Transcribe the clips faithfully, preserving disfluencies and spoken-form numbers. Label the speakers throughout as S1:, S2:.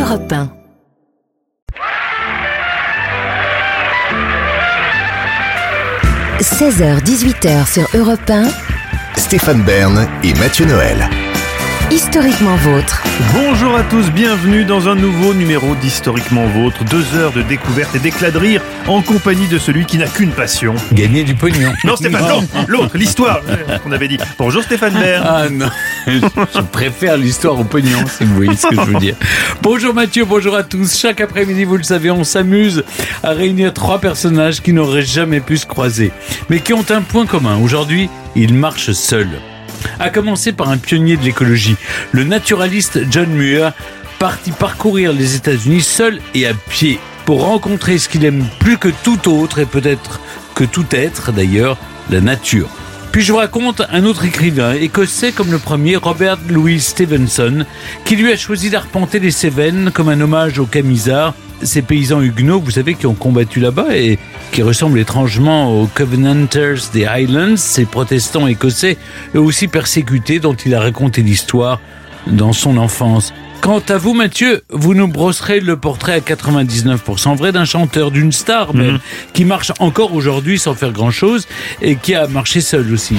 S1: Europe un. seize heures dix-huit heures sur Europe un.
S2: Stéphane Bern et Mathieu Noël.
S1: Historiquement vôtre.
S3: Bonjour à tous, bienvenue dans un nouveau numéro d'Historiquement Vôtre. Deux heures de découverte et d'éclat de rire en compagnie de celui qui n'a qu'une passion.
S4: Gagner du pognon.
S3: Non Stéphane, non, l'autre, l'histoire, qu'on avait dit. Bonjour Stéphane Bern.
S4: Ah non, je préfère l'histoire au pognon, si vous voyez ce que je veux dire. Bonjour Mathieu, bonjour à tous. Chaque après-midi, vous le savez, on s'amuse à réunir trois personnages qui n'auraient jamais pu se croiser, mais qui ont un point commun. Aujourd'hui, ils marchent seuls. À commencer par un pionnier de l'écologie, le naturaliste John Muir, parti parcourir les États-Unis seul et à pied pour rencontrer ce qu'il aime plus que tout autre et peut-être que tout être d'ailleurs, la nature. Puis je vous raconte un autre écrivain, écossais comme le premier, Robert Louis Stevenson, qui lui a choisi d'arpenter les Cévennes comme un hommage aux Camisards, ces paysans huguenots, vous savez, qui ont combattu là-bas et qui ressemblent étrangement aux Covenanters des Highlands, ces protestants écossais, eux aussi persécutés, dont il a raconté l'histoire dans son enfance. Quant à vous, Mathieu, vous nous brosserez le portrait à quatre-vingt-dix-neuf pour cent vrai d'un chanteur, d'une star même, mmh. qui marche encore aujourd'hui sans faire grand-chose et qui a marché seul aussi.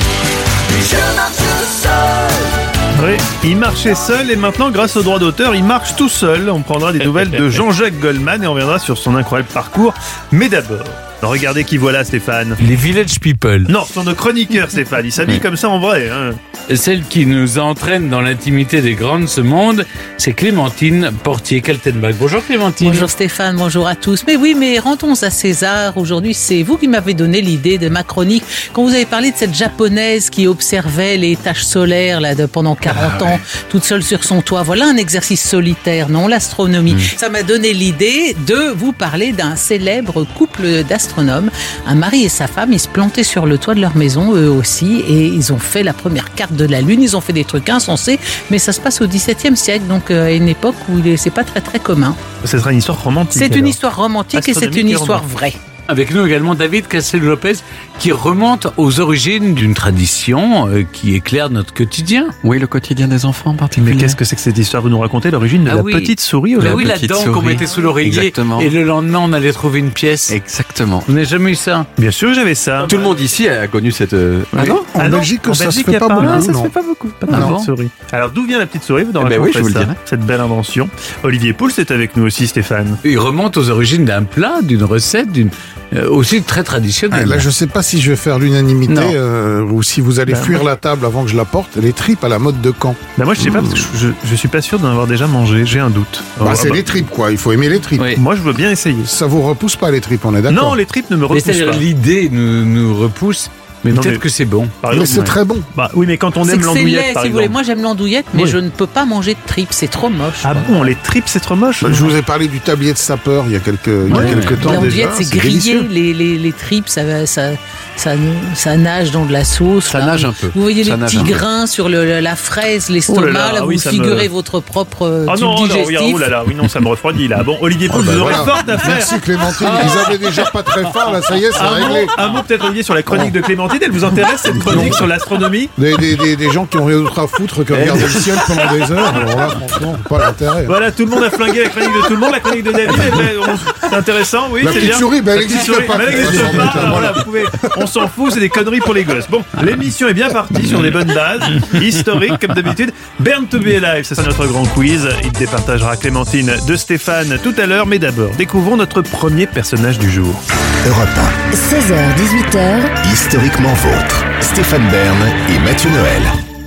S5: Je marche seul.
S3: Oui, il marchait seul et maintenant, grâce au droit d'auteur, il marche tout seul. On prendra des nouvelles de Jean-Jacques Goldman et on reviendra sur son incroyable parcours. Mais d'abord, regardez qui voilà, Stéphane.
S4: Les Village People.
S3: Non, ce sont nos chroniqueurs, Stéphane. Ils s'habillent comme ça en vrai. Hein.
S4: Celle qui nous entraîne dans l'intimité des grands de ce monde, c'est Clémentine Portier-Kaltenbach. Bonjour Clémentine.
S6: Bonjour Stéphane, bonjour à tous. Mais oui, mais rendons à César. Aujourd'hui, c'est vous qui m'avez donné l'idée de ma chronique. Quand vous avez parlé de cette japonaise qui observait les taches solaires là, de, pendant quarante ah, ans, ouais. toute seule sur son toit. Voilà un exercice solitaire, non, l'astronomie. Mmh. Ça m'a donné l'idée de vous parler d'un célèbre couple d'astronomes. Un mari et sa femme, ils se plantaient sur le toit de leur maison, eux aussi, et ils ont fait la première carte de la Lune. Ils ont fait des trucs insensés, mais ça se passe au dix-septième siècle, donc euh, à une époque où c'est pas très très commun.
S3: Ce sera une histoire romantique.
S6: C'est
S3: alors.
S6: une histoire romantique et c'est une histoire vraie.
S4: Avec nous également David Castello-Lopez qui remonte aux origines d'une tradition euh, qui éclaire notre quotidien.
S7: Oui, le quotidien des enfants en particulier.
S3: Mais qu'est-ce que c'est que cette histoire ? Vous nous racontez l'origine de
S4: ah
S3: la
S4: oui.
S3: petite souris
S4: bah
S3: la
S4: Oui, la
S3: petite
S4: dent qu'on mettait sous l'oreiller.
S7: Exactement.
S4: Et le lendemain, on allait trouver une pièce.
S7: Exactement.
S4: Vous n'avez jamais eu ça ?
S3: Bien sûr, j'avais ça.
S7: Tout le monde ici a connu cette... Euh...
S3: Ah non,
S8: En
S3: ah non.
S8: Belgique,
S3: en
S8: ça
S3: Belgique,
S8: se fait pas beaucoup.
S3: Non, ça
S8: non.
S3: se fait pas beaucoup. Pas de
S4: Ah
S3: petite
S4: bon
S3: souris. Alors, d'où vient la petite souris ? Vous nous
S7: eh ben
S3: racontez
S7: oui, je vous
S3: ça,
S7: le dirai.
S3: cette belle invention. Olivier Pouls est avec nous aussi, Stéphane.
S4: Il remonte aux origines d'un plat, d'une recette, d'une euh, aussi très traditionnelle.
S8: Ah, là, je sais pas si je vais faire l'unanimité euh, ou si vous allez
S3: Ben,
S8: fuir
S3: moi...
S8: la table avant que je la porte. Les tripes à la mode de Caen.
S3: Ben moi, je sais pas, parce que je, je, je suis pas sûr d'en avoir déjà mangé. J'ai un doute.
S8: Bah,
S3: oh,
S8: c'est
S3: bah...
S8: les tripes, quoi. Il faut aimer les tripes.
S4: Oui.
S3: Moi, je veux bien essayer.
S8: Ça vous repousse pas, les tripes, on est d'accord ?
S3: Non, les tripes ne me
S4: Mais
S3: repoussent
S4: c'est-à-dire
S3: pas.
S4: l'idée nous, nous repousse, mais
S3: Non,
S4: peut-être
S3: mais-
S4: que c'est bon.
S3: Par
S8: Mais
S3: exemple,
S8: c'est
S3: ouais.
S8: très bon.
S3: Bah, oui, mais quand on
S6: C'est
S3: aime
S6: que c'est
S3: l'andouillette,
S6: laid,
S3: par
S6: si vous voulez.
S3: exemple.
S6: Moi, j'aime l'andouillette, mais
S3: Oui.
S6: je ne peux pas manger de tripes. C'est trop moche.
S3: Ah
S6: quoi.
S3: bon, les tripes, c'est trop moche.
S8: Je vous ai parlé du tablier de sapeur il y a quelques, il y a
S4: Ouais.
S8: quelques temps déjà.
S6: L'andouillette, c'est grillé.
S8: délicieux.
S6: Les, les, les tripes, ça, ça, ça, ça nage dans de la sauce.
S7: Ça
S6: là.
S7: nage un peu.
S6: Vous voyez
S7: Ça
S6: les
S7: nage
S6: petits
S7: un peu.
S6: grains sur le, la fraise,
S3: Oh
S6: l'estomac.
S3: là là,
S6: là,
S3: oui,
S6: vous
S3: ça
S6: figurez
S3: me-
S6: votre propre euh,
S3: Ah
S6: tube
S3: non, non,
S6: digestif.
S3: oui, oh là là, oui, non, ça me refroidit là. Bon, Olivier Pouls,
S8: Oh, bah
S3: vous aurez
S8: voilà.
S3: fort à faire.
S8: Merci Clémentine. Ils avaient déjà pas très fort, là, ça y est, c'est
S3: Un mot,
S8: réglé.
S3: un mot peut-être Olivier sur la chronique de Clémentine. Elle vous intéresse cette chronique sur l'astronomie ?
S8: Des, des, des, des gens qui ont rien d'autre à foutre que regarder le ciel pendant des heures. Alors là, franchement, pas l'intérêt.
S3: Voilà, tout le monde a flingué la chronique de tout le monde. La chronique de David, eh ben, on- c'est intéressant, oui,
S8: La
S3: c'est
S8: petite
S3: bien.
S8: souris, ben, elle
S3: La petite
S8: n'existe
S3: souris,
S8: pas.
S3: mais elle n'existe
S8: Voilà.
S3: pas. Alors voilà, vous pouvez, on s'en fout, c'est des conneries pour les gosses. Bon, l'émission est bien partie sur des bonnes bases, historiques comme d'habitude. Burn to be alive, c'est ça notre grand quiz. Il départagera Clémentine de Stéphane tout à l'heure, mais d'abord, découvrons notre premier personnage du jour.
S2: Europe un.
S1: seize heures dix-huit heures.
S2: Historiquement vôtre. Stéphane Bern et Mathieu Noël.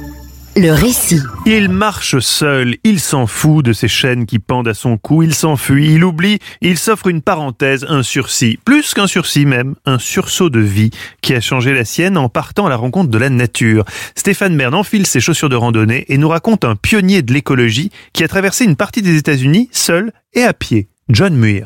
S1: Le récit.
S3: Il marche seul, il s'en fout de ces chaînes qui pendent à son cou, il s'enfuit, il oublie, il s'offre une parenthèse, un sursis, plus qu'un sursis même, un sursaut de vie qui a changé la sienne en partant à la rencontre de la nature. Stéphane Bern enfile ses chaussures de randonnée et nous raconte un pionnier de l'écologie qui a traversé une partie des États-Unis seul et à pied, John Muir.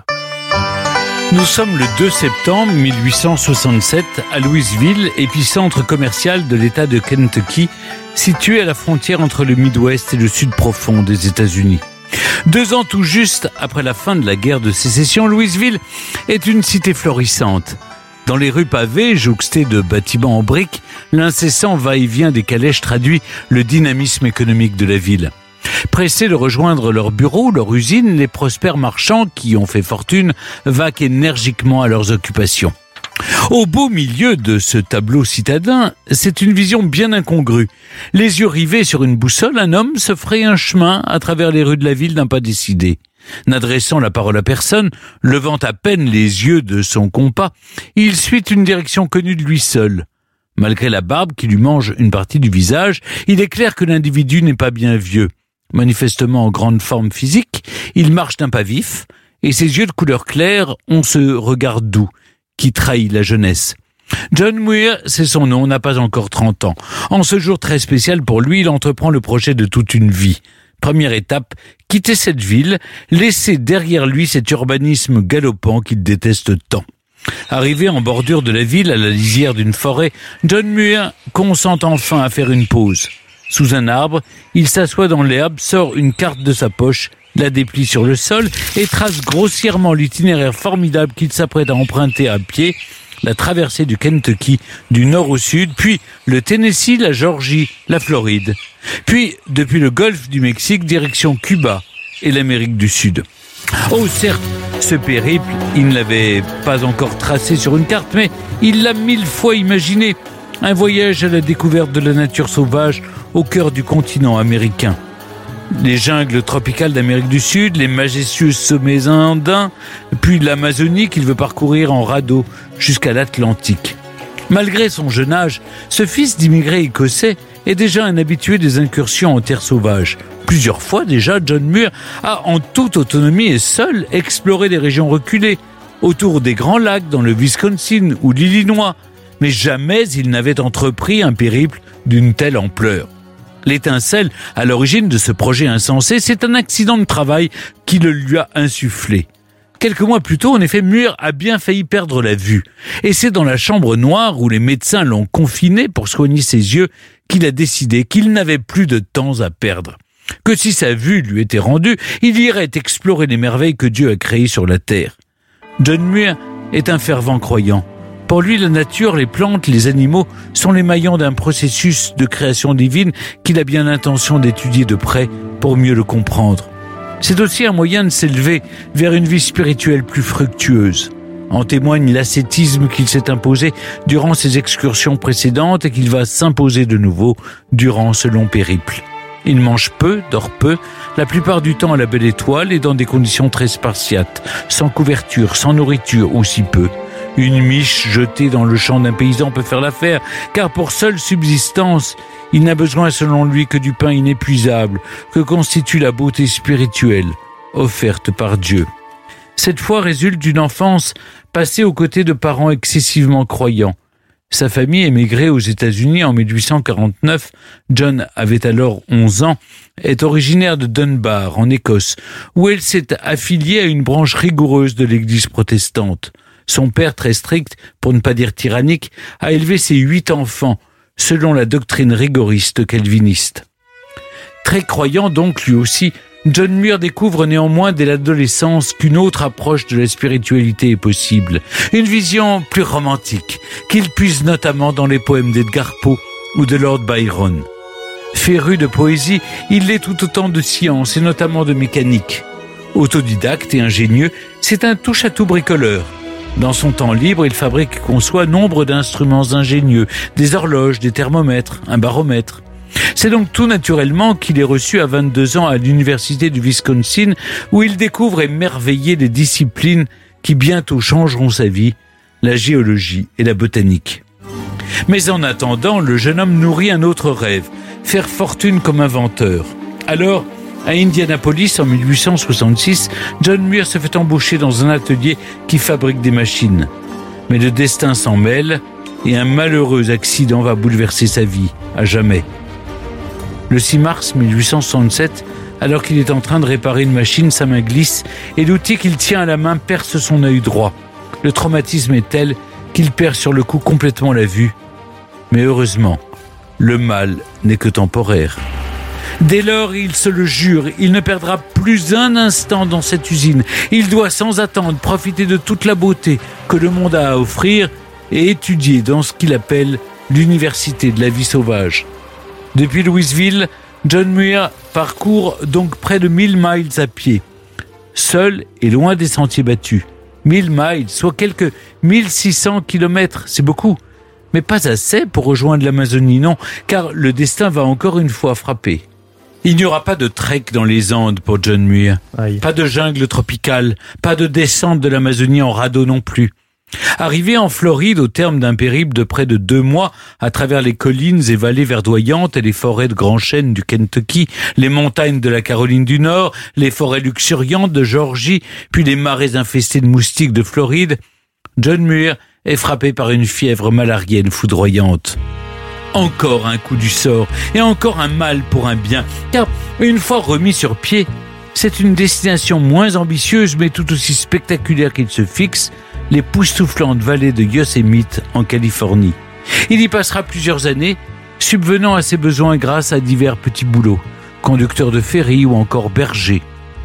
S4: Nous sommes le deux septembre mille huit cent soixante-sept à Louisville, épicentre commercial de l'État de Kentucky, situé à la frontière entre le Midwest et le sud profond des États-Unis. Deux ans tout juste après la fin de la guerre de sécession, Louisville est une cité florissante. Dans les rues pavées, jouxtées de bâtiments en briques, l'incessant va-et-vient des calèches traduit le dynamisme économique de la ville. Pressés de rejoindre leur bureau, leur usine, les prospères marchands qui ont fait fortune vaquent énergiquement à leurs occupations. Au beau milieu de ce tableau citadin, c'est une vision bien incongrue. Les yeux rivés sur une boussole, un homme se fraye un chemin à travers les rues de la ville d'un pas décidé. N'adressant la parole à personne, levant à peine les yeux de son compas, il suit une direction connue de lui seul. Malgré la barbe qui lui mange une partie du visage, il est clair que l'individu n'est pas bien vieux. Manifestement en grande forme physique, il marche d'un pas vif, et ses yeux de couleur claire ont ce regard doux qui trahit la jeunesse. John Muir, c'est son nom, n'a pas encore trente ans. En ce jour très spécial pour lui, il entreprend le projet de toute une vie. Première étape, quitter cette ville, laisser derrière lui cet urbanisme galopant qu'il déteste tant. Arrivé en bordure de la ville, à la lisière d'une forêt, John Muir consent enfin à faire une pause. Sous un arbre, il s'assoit dans l'herbe, sort une carte de sa poche, la déplie sur le sol et trace grossièrement l'itinéraire formidable qu'il s'apprête à emprunter à pied, la traversée du Kentucky du nord au sud, puis le Tennessee, la Georgie, la Floride, puis depuis le golfe du Mexique, direction Cuba et l'Amérique du Sud. Oh certes, ce périple, il ne l'avait pas encore tracé sur une carte, mais il l'a mille fois imaginé. Un voyage à la découverte de la nature sauvage au cœur du continent américain. Les jungles tropicales d'Amérique du Sud, les majestueux sommets andins, puis l'Amazonie qu'il veut parcourir en radeau jusqu'à l'Atlantique. Malgré son jeune âge, ce fils d'immigrés écossais est déjà un habitué des incursions en terre sauvage. Plusieurs fois déjà, John Muir a en toute autonomie et seul exploré des régions reculées, autour des Grands Lacs, dans le Wisconsin ou l'Illinois, mais jamais il n'avait entrepris un périple d'une telle ampleur. L'étincelle à l'origine de ce projet insensé, c'est un accident de travail qui le lui a insufflé. Quelques mois plus tôt, en effet, Muir a bien failli perdre la vue. Et c'est dans la chambre noire où les médecins l'ont confiné pour soigner ses yeux qu'il a décidé qu'il n'avait plus de temps à perdre. Que si sa vue lui était rendue, il irait explorer les merveilles que Dieu a créées sur la terre. John Muir est un fervent croyant. Pour lui, la nature, les plantes, les animaux sont les maillons d'un processus de création divine qu'il a bien l'intention d'étudier de près pour mieux le comprendre. C'est aussi un moyen de s'élever vers une vie spirituelle plus fructueuse. En témoigne l'ascétisme qu'il s'est imposé durant ses excursions précédentes et qu'il va s'imposer de nouveau durant ce long périple. Il mange peu, dort peu, la plupart du temps à la belle étoile et dans des conditions très spartiates, sans couverture, sans nourriture ou si peu. Une miche jetée dans le champ d'un paysan peut faire l'affaire, car pour seule subsistance, il n'a besoin selon lui que du pain inépuisable, que constitue la beauté spirituelle, offerte par Dieu. Cette foi résulte d'une enfance passée aux côtés de parents excessivement croyants. Sa famille émigrée aux États-Unis en mille huit cent quarante-neuf, John avait alors onze ans, est originaire de Dunbar, en Écosse, où elle s'est affiliée à une branche rigoureuse de l'Église protestante. Son père, très strict, pour ne pas dire tyrannique, a élevé ses huit enfants, selon la doctrine rigoriste calviniste. Très croyant donc lui aussi, John Muir découvre néanmoins dès l'adolescence qu'une autre approche de la spiritualité est possible, une vision plus romantique, qu'il puise notamment dans les poèmes d'Edgar Poe ou de Lord Byron. Féru de poésie, il l'est tout autant de science et notamment de mécanique. Autodidacte et ingénieux, c'est un touche-à-tout bricoleur. Dans son temps libre, il fabrique et conçoit nombre d'instruments ingénieux, des horloges, des thermomètres, un baromètre. C'est donc tout naturellement qu'il est reçu à vingt-deux ans à l'université du Wisconsin, où il découvre émerveillé les disciplines qui bientôt changeront sa vie, la géologie et la botanique. Mais en attendant, le jeune homme nourrit un autre rêve, faire fortune comme inventeur. Alors, à Indianapolis, en mille huit cent soixante-six, John Muir se fait embaucher dans un atelier qui fabrique des machines. Mais le destin s'en mêle et un malheureux accident va bouleverser sa vie, à jamais. Le six mars mille huit cent soixante-sept, alors qu'il est en train de réparer une machine, sa main glisse et l'outil qu'il tient à la main perce son œil droit. Le traumatisme est tel qu'il perd sur le coup complètement la vue. Mais heureusement, le mal n'est que temporaire. Dès lors, il se le jure, il ne perdra plus un instant dans cette usine. Il doit sans attendre profiter de toute la beauté que le monde a à offrir et étudier dans ce qu'il appelle l'université de la vie sauvage. Depuis Louisville, John Muir parcourt donc près de mille miles à pied, seul et loin des sentiers battus. mille miles, soit quelques mille six cents kilomètres, c'est beaucoup. Mais pas assez pour rejoindre l'Amazonie, non, car le destin va encore une fois frapper. Il n'y aura pas de trek dans les Andes pour John Muir. Aïe. Pas de jungle tropicale, pas de descente de l'Amazonie en radeau non plus. Arrivé en Floride au terme d'un périple de près de deux mois à travers les collines et vallées verdoyantes et les forêts de grands chênes du Kentucky, les montagnes de la Caroline du Nord, les forêts luxuriantes de Géorgie, puis les marais infestés de moustiques de Floride, John Muir est frappé par une fièvre malarienne foudroyante. Encore un coup du sort, et encore un mal pour un bien, car une fois remis sur pied, c'est une destination moins ambitieuse mais tout aussi spectaculaire qu'il se fixe, l'époustouflante vallée de Yosemite en Californie. Il y passera plusieurs années, subvenant à ses besoins grâce à divers petits boulots, conducteur de ferry ou encore berger.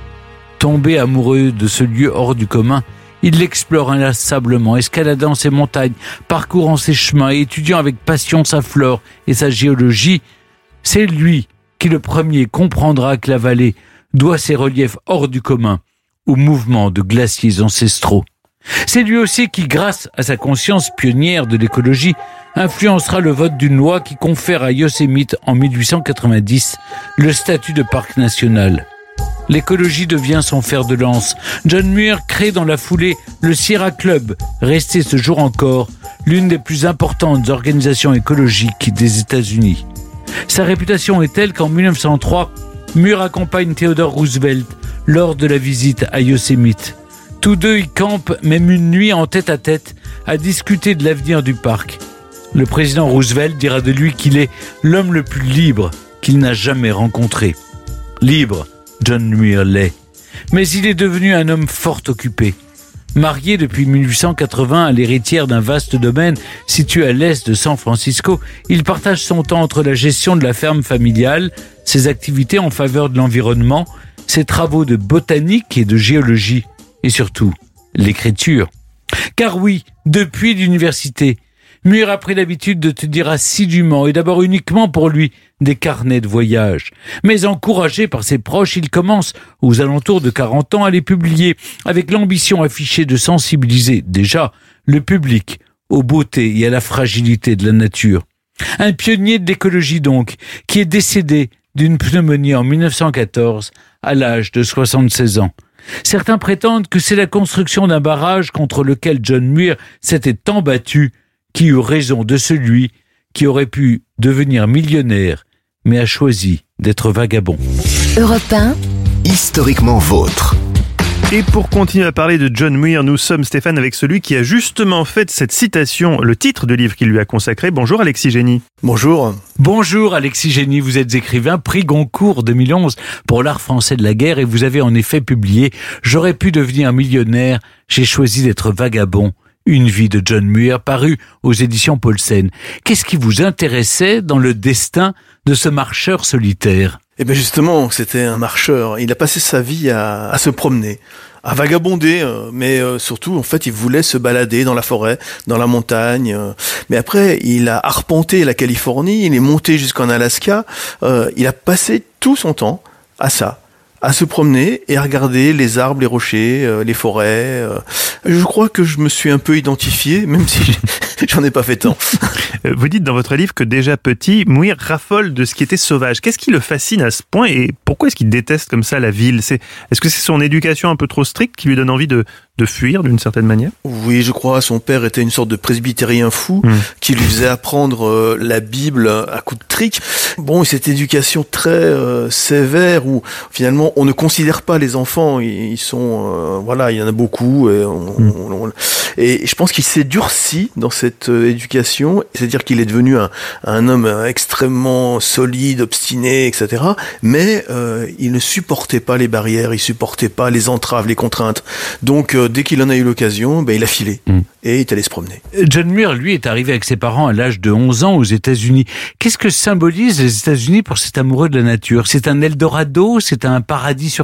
S4: Tombé amoureux de ce lieu hors du commun, il l'explore inlassablement, escaladant ses montagnes, parcourant ses chemins et étudiant avec passion sa flore et sa géologie. C'est lui qui le premier comprendra que la vallée doit ses reliefs hors du commun au mouvement de glaciers ancestraux. C'est lui aussi qui, grâce à sa conscience pionnière de l'écologie, influencera le vote d'une loi qui confère à Yosemite en mille huit cent quatre-vingt-dix le statut de parc national. L'écologie devient son fer de lance. John Muir crée dans la foulée le Sierra Club, resté ce jour encore l'une des plus importantes organisations écologiques des États-Unis. Sa réputation est telle qu'en mille neuf cent trois, Muir accompagne Theodore Roosevelt lors de la visite à Yosemite. Tous deux y campent même une nuit en tête-à-tête à discuter de l'avenir du parc. Le président Roosevelt dira de lui qu'il est l'homme le plus libre qu'il n'a jamais rencontré. Libre, John Muir l'est. Mais il est devenu un homme fort occupé. Marié depuis mille huit cent quatre-vingts à l'héritière d'un vaste domaine situé à l'est de San Francisco, il partage son temps entre la gestion de la ferme familiale, ses activités en faveur de l'environnement, ses travaux de botanique et de géologie, et surtout l'écriture. Car oui, depuis l'université, Muir a pris l'habitude de tenir assidûment, et d'abord uniquement pour lui, des carnets de voyage. Mais encouragé par ses proches, il commence, aux alentours de quarante ans, à les publier, avec l'ambition affichée de sensibiliser, déjà, le public aux beautés et à la fragilité de la nature. Un pionnier de l'écologie donc, qui est décédé d'une pneumonie en mille neuf cent quatorze, à l'âge de soixante-seize ans. Certains prétendent que c'est la construction d'un barrage contre lequel John Muir s'était tant battu qui eut raison de celui qui aurait pu devenir millionnaire, mais a choisi d'être vagabond.
S1: Europe un,
S2: Historiquement vôtre.
S3: Et pour continuer à parler de John Muir, nous sommes, Stéphane, avec celui qui a justement fait de cette citation le titre de livre qu'il lui a consacré. Bonjour Alexis Génie.
S8: Bonjour.
S4: Bonjour Alexis Génie, vous êtes écrivain, prix Goncourt deux mille onze pour l'art français de la guerre et vous avez en effet publié « J'aurais pu devenir millionnaire, j'ai choisi d'être vagabond ». Une vie de John Muir, paru aux éditions Paulsen. Qu'est-ce qui vous intéressait dans le destin de ce marcheur solitaire ?
S9: Eh bien justement, c'était un marcheur. Il a passé sa vie à, à se promener, à vagabonder, mais surtout, en fait, il voulait se balader dans la forêt, dans la montagne. Mais après, il a arpenté la Californie, il est monté jusqu'en Alaska. Il a passé tout son temps à ça, à se promener et à regarder les arbres, les rochers, euh, les forêts. Euh. Je crois que je me suis un peu identifié, même si j'en ai pas fait tant.
S3: Vous dites dans votre livre que déjà petit, Muir raffole de ce qui était sauvage. Qu'est-ce qui le fascine à ce point et pourquoi est-ce qu'il déteste comme ça la ville ? C'est, est-ce que c'est son éducation un peu trop stricte qui lui donne envie de, de fuir d'une certaine manière ?
S9: Oui, je crois. Son père était une sorte de presbytérien fou mmh. qui lui faisait apprendre euh, la Bible à coups de trick. Bon, cette éducation très euh, sévère où finalement on ne considère pas les enfants. Ils sont, euh, voilà, il y en a beaucoup. Et, on, mmh. on, on, et je pense qu'il s'est durci dans cette euh, éducation. C'est-à-dire qu'il est devenu un, un homme extrêmement solide, obstiné, et cetera. Mais euh, il ne supportait pas les barrières, il supportait pas les entraves, les contraintes. Donc euh, dès qu'il en a eu l'occasion, ben, il a filé mmh. et il est allé se promener.
S4: John Muir, lui, est arrivé avec ses parents à l'âge de onze ans aux États-Unis. Qu'est-ce que symbolisent les États-Unis pour cet amoureux de la nature ? C'est un Eldorado ? C'est un paradis sur Terre ?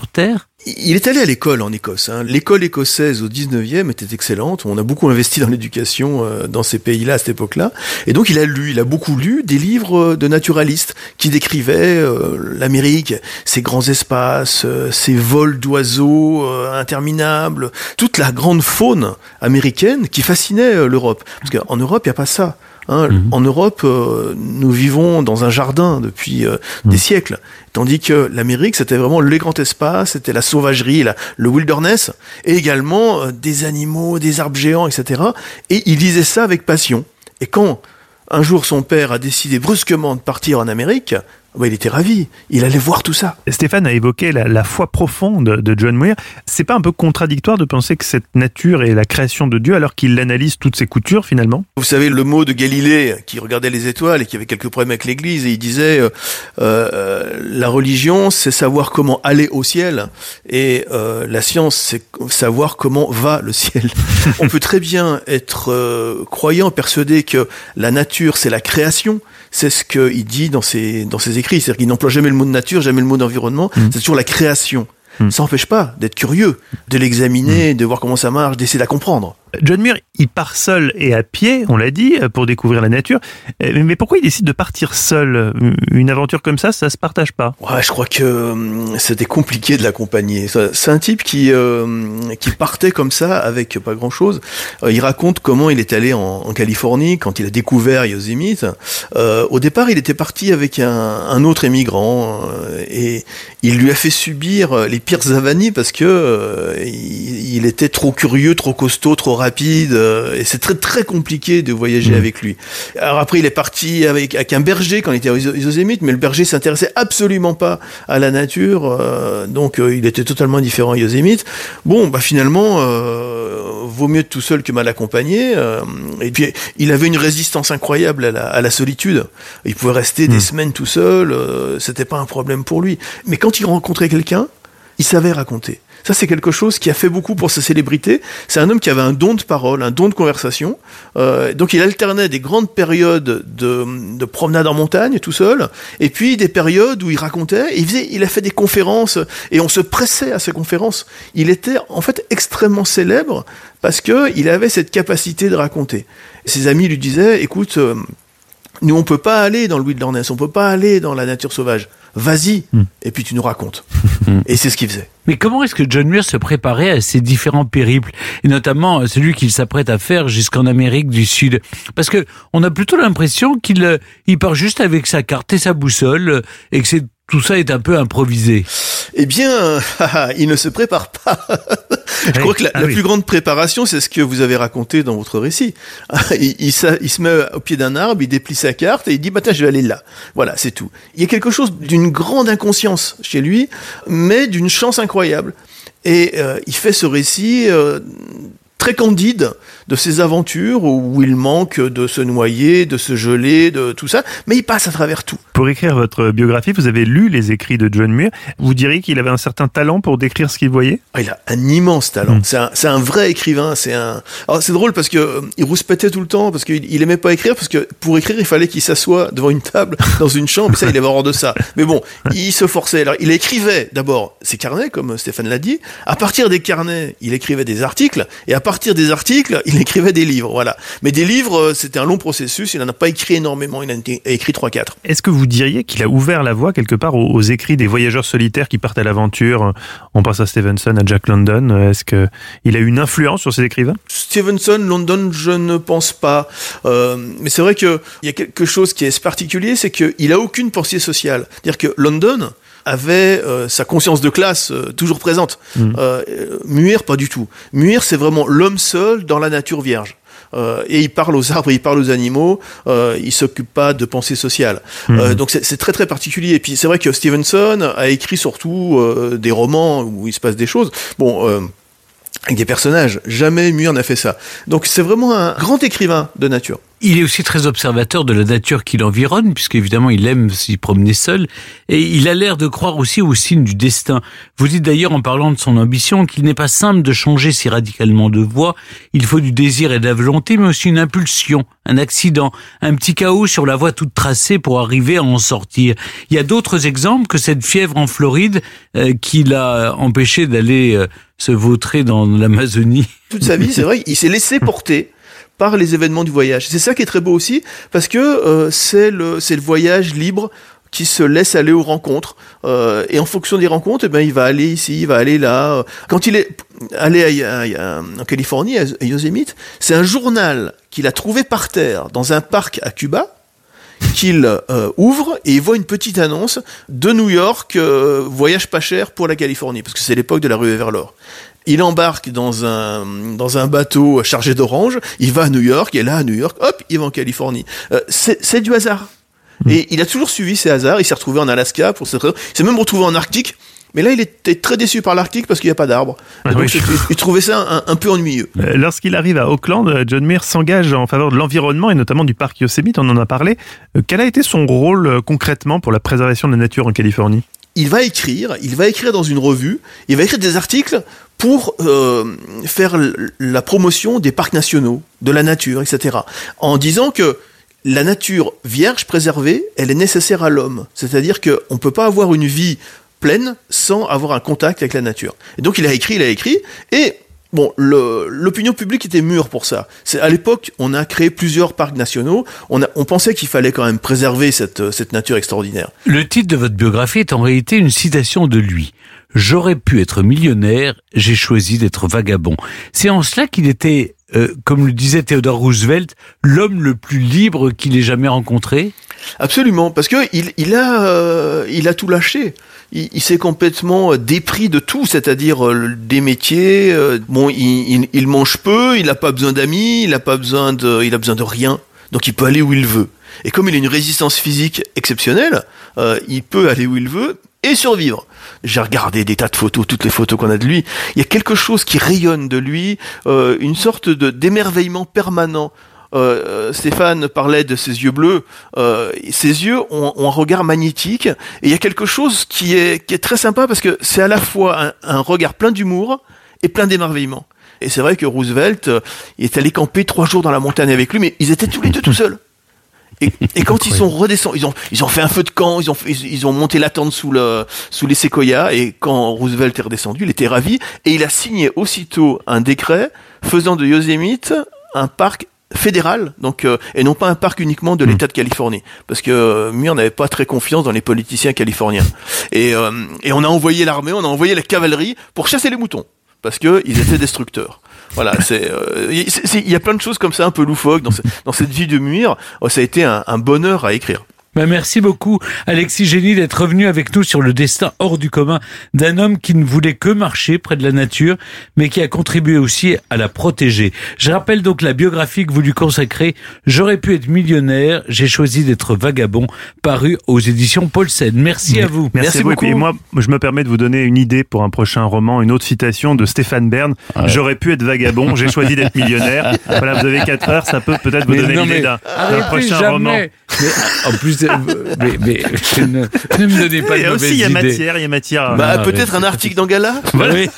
S9: il est allé à l'école en Écosse. Hein. L'école écossaise au dix-neuvième était excellente. On a beaucoup investi dans l'éducation euh, dans ces pays-là à cette époque-là. Et donc il a lu, il a beaucoup lu des livres de naturalistes qui décrivaient euh, l'Amérique, ses grands espaces, euh, ses vols d'oiseaux euh, interminables, toute la grande faune américaine qui fascinait euh, l'Europe. Parce qu'en Europe, il n'y a pas ça. Hein, mmh. En Europe, euh, nous vivons dans un jardin depuis euh, mmh. des siècles, tandis que l'Amérique, c'était vraiment les grands espaces, c'était la sauvagerie, la, le wilderness, et également euh, des animaux, des arbres géants, et cetera. Et il lisait ça avec passion. Et quand un jour son père a décidé brusquement de partir en Amérique, bah, il était ravi, il allait voir tout ça.
S3: Stéphane a évoqué la, la foi profonde de John Muir. C'est pas un peu contradictoire de penser que cette nature est la création de Dieu alors qu'il analyse toutes ses coutures finalement ?
S9: Vous savez le mot de Galilée qui regardait les étoiles et qui avait quelques problèmes avec l'Église et il disait euh, euh, la religion c'est savoir comment aller au ciel et euh, la science c'est savoir comment va le ciel. On peut très bien être euh, croyant, persuadé que la nature c'est la création. C'est ce qu'il dit dans ses, dans ses écrits. C'est-à-dire qu'il n'emploie jamais le mot de nature, jamais le mot d'environnement. Mmh. C'est toujours la création. Mmh. Ça n'empêche pas d'être curieux, de l'examiner, mmh. de voir comment ça marche, d'essayer de la comprendre.
S3: John Muir, il part seul et à pied, on l'a dit, pour découvrir la nature. Mais pourquoi il décide de partir seul ? Une aventure comme ça, ça se partage pas.
S9: Ouais, je crois que euh, c'était compliqué de l'accompagner. C'est un type qui euh, qui partait comme ça avec pas grand-chose. Euh, il raconte comment il est allé en, en Californie quand il a découvert Yosemite. Euh, au départ, il était parti avec un, un autre émigrant euh, et il lui a fait subir les pires avanies parce que euh, il, il était trop curieux, trop costaud, trop rapide, euh, et c'est très très compliqué de voyager mmh. avec lui. Alors après, il est parti avec, avec un berger quand il était aux Yosemite, mais le berger s'intéressait absolument pas à la nature, euh, donc euh, il était totalement différent à Yosemite. Bon, bah finalement, euh, vaut mieux être tout seul que mal accompagné. Euh, et puis, il avait une résistance incroyable à la, à la solitude. Il pouvait rester mmh. des semaines tout seul, euh, c'était pas un problème pour lui. Mais quand il rencontrait quelqu'un, il savait raconter. Ça, c'est quelque chose qui a fait beaucoup pour sa célébrité. C'est un homme qui avait un don de parole, un don de conversation. Euh, donc, il alternait des grandes périodes de, de promenade en montagne, tout seul, et puis des périodes où il racontait. Et il, faisait, il a fait des conférences, et on se pressait à ces conférences. Il était, en fait, extrêmement célèbre parce qu'il avait cette capacité de raconter. Ses amis lui disaient, écoute, euh, nous, on peut pas aller dans le wilderness, on peut pas aller dans la nature sauvage. Vas-y, mmh. et puis tu nous racontes. Et c'est ce qu'il faisait.
S4: Mais comment est-ce que John Muir se préparait à ces différents périples, et notamment celui qu'il s'apprête à faire jusqu'en Amérique du Sud ? Parce que on a plutôt l'impression qu'il il part juste avec sa carte et sa boussole, et que c'est, tout ça est un peu improvisé.
S9: Eh bien, il ne se prépare pas. Je oui. crois que la, ah la oui. plus grande préparation, c'est ce que vous avez raconté dans votre récit. Il, il, il se met au pied d'un arbre, il déplie sa carte et il dit bah, « je vais aller là ». Voilà, c'est tout. Il y a quelque chose d'une grande inconscience chez lui, mais d'une chance incroyable. Et euh, il fait ce récit euh, très candide de ses aventures où il manque de se noyer, de se geler, de tout ça, mais il passe à travers tout.
S3: Pour écrire votre biographie, vous avez lu les écrits de John Muir. Vous diriez qu'il avait un certain talent pour décrire ce qu'il voyait ?
S9: Ah, il a un immense talent. Mmh. C'est un, c'est un vrai écrivain. C'est un. Alors c'est drôle parce que euh, il rouspétait tout le temps parce qu'il il aimait pas écrire parce que pour écrire il fallait qu'il s'assoie devant une table dans une chambre. Et ça, il avait horreur de ça. Mais bon, il se forçait. Alors il écrivait d'abord ses carnets, comme Stéphane l'a dit. À partir des carnets, il écrivait des articles et à partir des articles, il écrivait des livres. Voilà. Mais des livres, c'était un long processus. Il n'en a pas écrit énormément. Il en a écrit trois quatre.
S3: Est-ce que vous diriez qu'il a ouvert la voie quelque part aux, aux écrits des voyageurs solitaires qui partent à l'aventure ? On pense à Stevenson, à Jack London. Est-ce que il a eu une influence sur ces écrivains ?
S9: Stevenson, London, je ne pense pas. Euh, mais c'est vrai qu'il y a quelque chose qui est particulier, c'est qu'il a aucune pensée sociale. C'est-à-dire que London avait euh, sa conscience de classe euh, toujours présente. Mmh. Euh, Muir, pas du tout. Muir, c'est vraiment l'homme seul dans la nature vierge. Euh, et il parle aux arbres, il parle aux animaux, euh, il s'occupe pas de pensée sociale. Mmh. Euh, donc c'est, c'est très très particulier. Et puis c'est vrai que Stevenson a écrit surtout euh, des romans où il se passe des choses. Bon, euh, avec des personnages. Jamais Muir n'a fait ça. Donc c'est vraiment un grand écrivain de nature.
S4: il est aussi très observateur de la nature qui l'environne, puisqu'évidemment il aime s'y promener seul, et il a l'air de croire aussi aux signes du destin. Vous dites d'ailleurs en parlant de son ambition qu'il n'est pas simple de changer si radicalement de voie, il faut du désir et de la volonté, mais aussi une impulsion, un accident, un petit chaos sur la voie toute tracée pour arriver à en sortir. Il y a d'autres exemples que cette fièvre en Floride euh, qui l'a empêché d'aller euh, se vautrer dans l'Amazonie.
S9: Toute sa vie, c'est vrai, il s'est laissé porter par les événements du voyage. C'est ça qui est très beau aussi, parce que euh, c'est le c'est le voyage libre qui se laisse aller aux rencontres. Euh, et en fonction des rencontres, eh ben, il va aller ici, il va aller là. Quand il est allé à, à, à, en Californie, à Yosemite, c'est un journal qu'il a trouvé par terre dans un parc à Cuba, qu'il euh, ouvre et il voit une petite annonce de New York, euh, voyage pas cher pour la Californie, parce que c'est l'époque de la ruée vers l'or. Il embarque dans un dans un bateau chargé d'oranges, il va à New York, et là à New York, hop, il va en Californie. Euh, c'est, c'est du hasard. Mmh. Et il a toujours suivi ces hasards, il s'est retrouvé en Alaska, pour cette raison. Il s'est même retrouvé en Arctique, mais là il était très déçu par l'Arctique parce qu'il n'y a pas d'arbres. Ah, donc oui. il, il trouvait ça un, un peu ennuyeux.
S3: Euh, lorsqu'il arrive à Auckland, John Muir s'engage en faveur de l'environnement et notamment du parc Yosemite, on en a parlé. Euh, quel a été son rôle euh, concrètement pour la préservation de la nature en Californie ?
S9: Il va écrire, il va écrire dans une revue, il va écrire des articles pour euh, faire l- la promotion des parcs nationaux, de la nature, et cetera. En disant que la nature vierge, préservée, elle est nécessaire à l'homme. C'est-à-dire qu'on ne peut pas avoir une vie pleine sans avoir un contact avec la nature. Et donc il a écrit, il a écrit, et bon, le, l'opinion publique était mûre pour ça. C'est, à l'époque, on a créé plusieurs parcs nationaux. On, a, on pensait qu'il fallait quand même préserver cette, cette nature extraordinaire.
S4: Le titre de votre biographie est en réalité une citation de lui. « J'aurais pu être millionnaire, j'ai choisi d'être vagabond ». C'est en cela qu'il était, euh, comme le disait Theodore Roosevelt, l'homme le plus libre qu'il ait jamais rencontré.
S9: Absolument, parce que il, il a, euh, il a tout lâché. Il, il s'est complètement dépris de tout, c'est-à-dire euh, des métiers. Euh, bon, il, il, il mange peu, il n'a pas besoin d'amis, il n'a pas besoin de, il a besoin de rien. Donc il peut aller où il veut. Et comme il a une résistance physique exceptionnelle, euh, il peut aller où il veut et survivre. J'ai regardé des tas de photos, toutes les photos qu'on a de lui. Il y a quelque chose qui rayonne de lui, euh, une sorte de d'émerveillement permanent. Euh, Stéphane parlait de ses yeux bleus. Euh, ses yeux ont, ont un regard magnétique, et il y a quelque chose qui est qui est très sympa parce que c'est à la fois un, un regard plein d'humour et plein d'émerveillement. Et c'est vrai que Roosevelt, euh, il est allé camper trois jours dans la montagne avec lui, mais ils étaient tous les deux tout seuls. Et, et quand ils sont redescendus, ils ont, ils ont fait un feu de camp, ils ont, ils, ils ont monté la tente sous le, sous les séquoias, et quand Roosevelt est redescendu, il était ravi, et il a signé aussitôt un décret faisant de Yosemite un parc fédéral, donc euh, et non pas un parc uniquement de l'État de Californie, parce que euh, Muir n'avait pas très confiance dans les politiciens californiens. Et, euh, et on a envoyé l'armée, on a envoyé la cavalerie pour chasser les moutons, parce que ils étaient destructeurs. Voilà, c'est, euh, il y a plein de choses comme ça un peu loufoques dans, ce, dans cette vie de Muir. Oh, ça a été un, un bonheur à écrire.
S4: Ben merci beaucoup, Alexis Génie, d'être revenu avec nous sur le destin hors du commun d'un homme qui ne voulait que marcher près de la nature, mais qui a contribué aussi à la protéger. Je rappelle donc la biographie que vous lui consacrez, « J'aurais pu être millionnaire, j'ai choisi d'être vagabond », paru aux éditions Paulsen. Merci oui. à vous.
S3: Merci, Merci beaucoup. Et moi, je me permets de vous donner une idée pour un prochain roman, une autre citation de Stéphane Bern. Ouais. « J'aurais pu être vagabond, j'ai choisi d'être millionnaire ». Voilà, vous avez quatre heures, ça peut peut-être vous mais donner non, l'idée d'un, d'un prochain jamais. roman. Mais en plus, mais, mais ne, ne me donnez pas de mauvaises idées. Il y a aussi, il y a matière, il y a matière.
S9: Bah, ah, peut-être un article dans Gala.
S4: Voilà. Oui.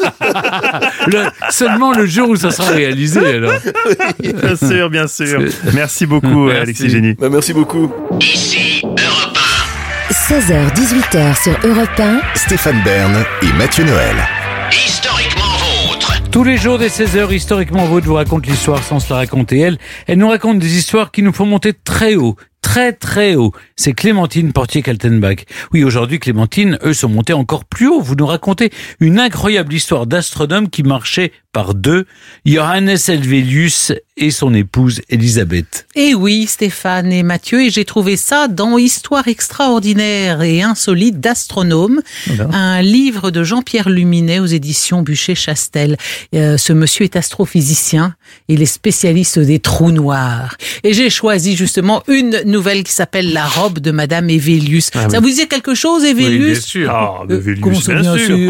S4: le, seulement le jour où ça sera réalisé, alors.
S3: Oui. Bien sûr, bien sûr. C'est... Merci beaucoup, merci. Alexis Génie.
S9: Bah, merci beaucoup.
S2: Ici, Europe un.
S1: seize heures dix-huit heures sur Europe un.
S2: Stéphane Bern et Mathieu Noël.
S5: Historiquement vôtre.
S4: Tous les jours des seize heures, Historiquement Vôtre vous raconte l'histoire sans se la raconter elle. Elle nous raconte des histoires qui nous font monter très haut. Très très haut. C'est Clémentine Portier-Kaltenbach. Oui, aujourd'hui, Clémentine, eux, sont montés encore plus haut. Vous nous racontez une incroyable histoire d'astronome qui marchait par deux, Johannes Helvelius et son épouse Elisabeth.
S6: Et oui, Stéphane et Mathieu, et j'ai trouvé ça dans Histoire extraordinaire et insolite d'astronome, voilà. Un livre de Jean-Pierre Luminet aux éditions Buchet-Chastel. Euh, ce monsieur est astrophysicien, il est spécialiste des trous noirs. Et j'ai choisi justement une nouvelle qui s'appelle La robe de Madame Hevelius. Ah, ça oui. vous disait quelque chose, Hevelius?
S4: Oui, bien sûr.
S3: Ah,
S6: euh,
S3: Hevelius,
S6: comment ça,
S3: bien,
S6: bien
S3: sûr.
S6: sûr.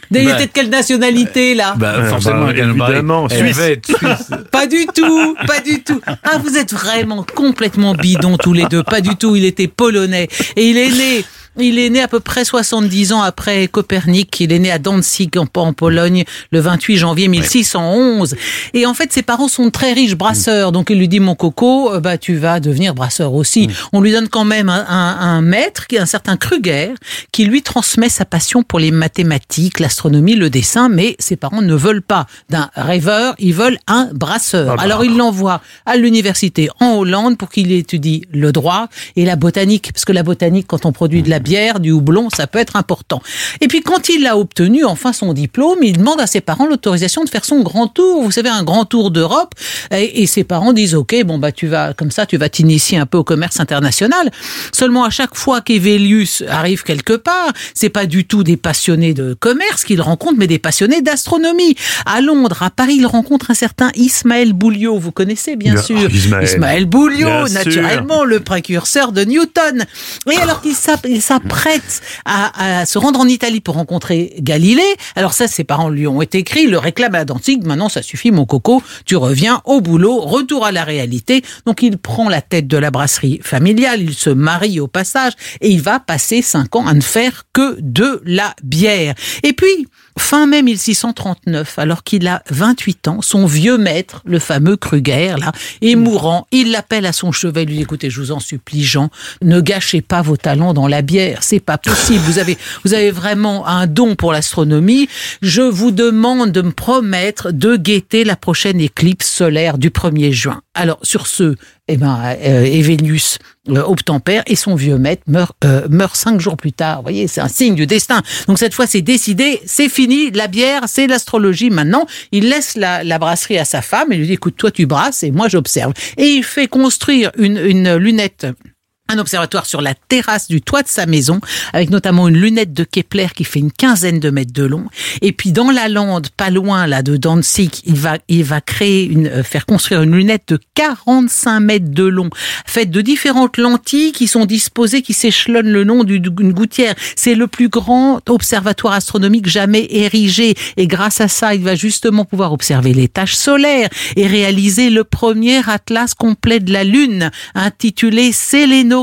S6: Il
S4: Bah,
S6: était de quelle nationalité, là?
S4: Bah,
S3: Euh,
S4: forcément,
S3: bah,
S4: qu'elle me paraît-
S3: évidemment,
S4: elle
S3: Suisse.
S4: va être suisse.
S6: Pas du tout, pas du tout. Ah, vous êtes vraiment complètement bidons tous les deux. Pas du tout, il était polonais. Et il est né... Il est né à peu près soixante-dix ans après Copernic. Il est né à Danzig, en, en Pologne, le vingt-huit janvier mille six cent onze. Et en fait, ses parents sont très riches brasseurs. Donc, il lui dit, mon coco, euh, bah, tu vas devenir brasseur aussi. On lui donne quand même un, un, un maître, qui est un certain Kruger, qui lui transmet sa passion pour les mathématiques, l'astronomie, le dessin. Mais ses parents ne veulent pas d'un rêveur, ils veulent un brasseur.
S3: Ah bah.
S6: Alors, il l'envoie à l'université en Hollande pour qu'il étudie le droit et la botanique. Parce que la botanique, quand on produit de la bière, du houblon, ça peut être important. Et puis quand il a obtenu enfin son diplôme, il demande à ses parents l'autorisation de faire son grand tour. Vous savez, un grand tour d'Europe. Et, et ses parents disent, ok, bon bah tu vas comme ça, tu vas t'initier un peu au commerce international. Seulement à chaque fois qu'Evelius arrive quelque part, c'est pas du tout des passionnés de commerce qu'il rencontre, mais des passionnés d'astronomie. À Londres, à Paris, il rencontre un certain Ismaël Bouliot. Vous connaissez bien
S3: Bien,
S6: sûr
S3: oh, Ismaël.
S6: Bouliot,
S3: Bien sûr.
S6: naturellement le précurseur de Newton. Et alors qu'il s'app- il s'apprête à, à se rendre en Italie pour rencontrer Galilée, alors ça, ses parents lui ont écrit, il le réclame à Danzig, maintenant ça suffit mon coco, tu reviens au boulot, retour à la réalité. Donc il prend la tête de la brasserie familiale, il se marie au passage et il va passer cinq ans à ne faire que de la bière. Et puis, fin mai mille six cent trente-neuf, alors qu'il a vingt-huit ans, son vieux maître, le fameux Kruger, là, est mourant. Il l'appelle à son chevet, il lui dit, écoutez, je vous en supplie, Jean, ne gâchez pas vos talents dans la bière, c'est pas possible. Vous avez, vous avez vraiment un don pour l'astronomie. Je vous demande de me promettre de guetter la prochaine éclipse solaire du premier juin. Alors, sur ce, eh ben, euh, Evelius euh, obtempère et son vieux maître meurt, euh, meurt cinq jours plus tard. Vous voyez, c'est un signe du destin. Donc cette fois, c'est décidé, c'est fini, la bière, c'est l'astrologie maintenant. Il laisse la, la brasserie à sa femme et lui dit, écoute, toi tu brasses et moi j'observe. Et il fait construire une, une lunette, un observatoire sur la terrasse du toit de sa maison, avec notamment une lunette de Kepler qui fait une quinzaine de mètres de long. Et puis dans la lande, pas loin là de Danzig, il va il va créer une euh, faire construire une lunette de quarante-cinq mètres de long, faite de différentes lentilles qui sont disposées, qui s'échelonnent le long d'une gouttière. C'est le plus grand observatoire astronomique jamais érigé. Et grâce à ça, il va justement pouvoir observer les taches solaires et réaliser le premier atlas complet de la Lune, intitulé Sélénographia.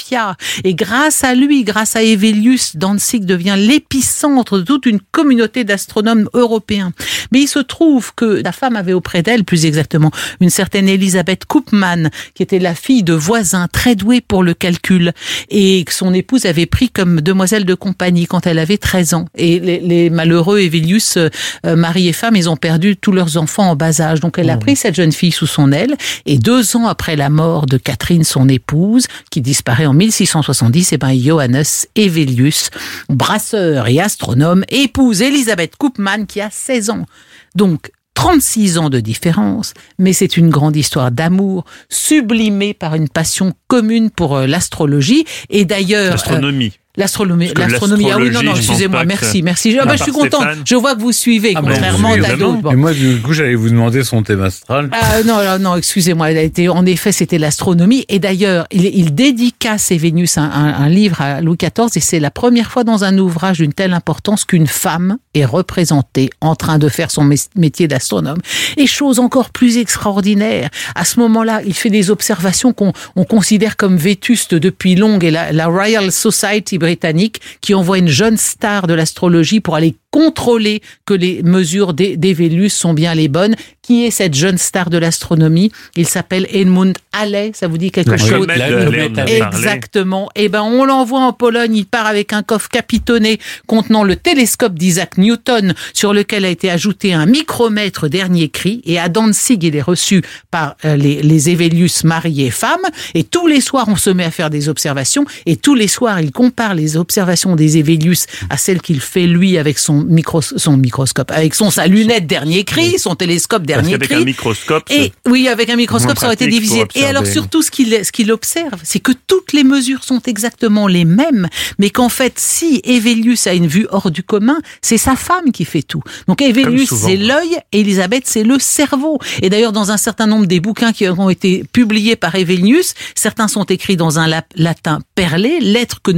S6: Et grâce à lui, grâce à Evelius, Danzig devient l'épicentre de toute une communauté d'astronomes européens. Mais il se trouve que la femme avait auprès d'elle, plus exactement, une certaine Elisabeth Koopman, qui était la fille de voisins très doués pour le calcul, et que son épouse avait pris comme demoiselle de compagnie quand elle avait treize ans. Et les, les malheureux Evelius, euh, mari et femme, ils ont perdu tous leurs enfants en bas âge. Donc elle a pris cette jeune fille sous son aile, et deux ans après la mort de Catherine, son épouse, qui disparaît en mille six cent soixante-dix, et ben Johannes Evelius, brasseur et astronome, épouse Elisabeth Koopman qui a seize ans. Donc, trente-six ans de différence, mais c'est une grande histoire d'amour, sublimée par une passion commune pour euh, l'astrologie. Et d'ailleurs...
S3: L'astronomie.
S6: Euh, L'astronomie,
S3: Parce que
S6: l'astronomie. Ah oui, non, non,
S3: l'astrologie, je
S6: excusez-moi,
S3: pense pas
S6: merci,
S3: que-
S6: merci. Ah, bah, je suis
S3: part
S6: contente.
S3: Stéphane.
S6: Je vois que vous suivez,
S4: Ah, bah,
S6: contrairement
S4: oui,
S6: à
S3: évidemment.
S6: d'autres. Bon.
S4: Et moi, du coup, j'allais vous demander son thème astral.
S6: Ah, non, non, non, excusez-moi. Elle a été, en effet, c'était l'astronomie. Et d'ailleurs, il, il dédicace Evelius un, un, un livre à Louis quatorze, et c'est la première fois dans un ouvrage d'une telle importance qu'une femme est représentée en train de faire son métier d'astronome. Et chose encore plus extraordinaire, à ce moment-là, il fait des observations qu'on on considère comme vétustes depuis longue, et la, la Royal Society britannique, qui envoie une jeune star de l'astrologie pour aller contrôler que les mesures d'Evelius sont bien les bonnes. Qui est cette jeune star de l'astronomie? Il s'appelle Edmund Halley, ça vous dit quelque
S3: La
S6: chose?
S3: comète de Halley, on en a parlé.
S6: Exactement. Eh ben, on l'envoie en Pologne, il part avec un coffre capitonné contenant le télescope d'Isaac Newton, sur lequel a été ajouté un micromètre dernier cri, et à Danzig, il est reçu par euh, les, les Evelius mari et femme, et tous les soirs, on se met à faire des observations, et tous les soirs, il compare les observations des Evelius à celles qu'il fait lui avec son micro, son microscope, avec son, sa lunette dernier cri, son télescope
S3: Parce
S6: dernier
S3: qu'avec
S6: cri.
S3: un microscope,
S6: Et oui, avec un microscope,
S3: moins
S6: ça aurait été
S3: pratique
S6: divisé.
S3: pour
S6: Et alors
S3: observer.
S6: surtout, ce qu'il ce qu'il observe, c'est que toutes les mesures sont exactement les mêmes, mais qu'en fait, si Evelius a une vue hors du commun, c'est sa femme qui fait tout. Donc Evelius,
S3: souvent.
S6: c'est l'œil, et Elisabeth, c'est le cerveau. Et d'ailleurs, dans un certain nombre des bouquins qui ont été publiés par Evelius, certains sont écrits dans un la- latin perlé, lettres que ne maîtrise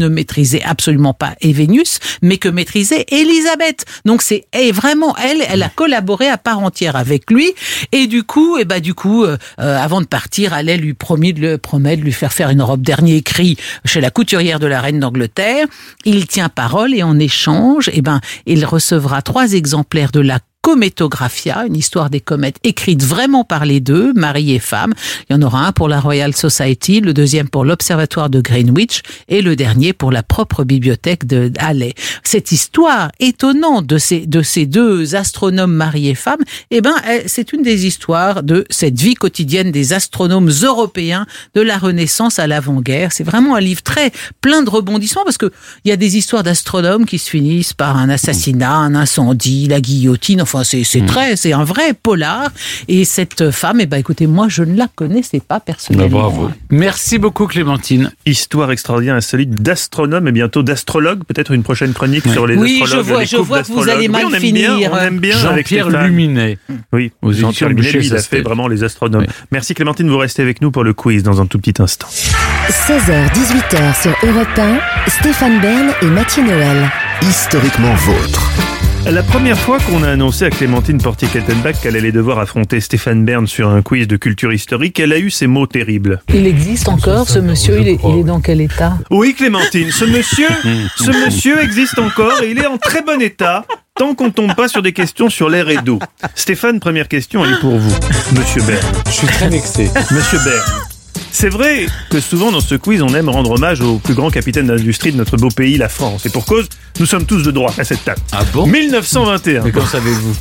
S6: maîtrisait absolument pas Evenius, mais que maîtrisait Élisabeth. Donc c'est et vraiment elle, elle a collaboré à part entière avec lui. Et du coup, et bah du coup, euh, avant de partir, elle lui promet de, le, promet de lui faire faire une robe dernier cri chez la couturière de la reine d'Angleterre. Il tient parole et en échange, et ben il recevra trois exemplaires de la Cométographia, une histoire des comètes écrite vraiment par les deux, mari et femme. Il y en aura un pour la Royal Society, le deuxième pour l'Observatoire de Greenwich et le dernier pour la propre bibliothèque de Halley. Cette histoire étonnante de ces, de ces deux astronomes mari et femme, eh ben, c'est une des histoires de cette vie quotidienne des astronomes européens de la Renaissance à l'avant-guerre. C'est vraiment un livre très plein de rebondissements parce que il y a des histoires d'astronomes qui se finissent par un assassinat, un incendie, la guillotine. Enfin, c'est, c'est très, c'est un vrai polar. Et cette femme, eh ben, écoutez, moi, je ne la connaissais pas personnellement.
S4: Bravo. Merci beaucoup, Clémentine.
S3: Histoire extraordinaire, insolite d'astronomes et bientôt d'astrologues. Peut-être une prochaine chronique
S4: Oui.
S3: sur les
S6: Oui,
S3: astrologues.
S6: je vois,
S3: les
S6: je
S3: couples
S6: vois que vous
S3: d'astrologues.
S6: allez mal
S3: oui, on aime
S6: finir.
S3: Bien, on aime bien avec
S4: Jean-Pierre
S3: Stéphane.
S4: Luminet.
S3: Oui,
S4: Aux
S3: Jean-Pierre
S4: éditions
S3: Luminet,
S4: Boucher,
S3: lui, il
S4: ça
S3: a
S4: se
S3: fait
S4: fait.
S3: vraiment les astronomes.
S4: Oui.
S3: Merci Clémentine, vous restez avec nous pour le quiz dans un tout petit instant.
S1: seize heures dix-huit heures sur Europe un, Stéphane Bern et Mathieu Noël.
S2: Historiquement vôtre.
S3: La première fois qu'on a annoncé à Clémentine Portier-Kettenbach qu'elle allait devoir affronter Stéphane Bern sur un quiz de culture historique, elle a eu ces mots terribles.
S6: Il existe encore, ce monsieur, il est, il est dans quel état?
S3: Oui Clémentine, ce monsieur, ce monsieur existe encore et il est en très bon état. Tant qu'on tombe pas sur des questions sur l'air et d'eau. Stéphane, première question, elle est pour vous. Monsieur Bern.
S4: Je suis très vexé.
S3: Monsieur Bern. C'est vrai que souvent dans ce quiz, on aime rendre hommage au plus grand capitaine d'industrie de notre beau pays, la France. Et pour cause, nous sommes tous de droit à cette table.
S4: Ah bon?
S3: mille neuf cent vingt et un.
S4: Mais comment savez-vous?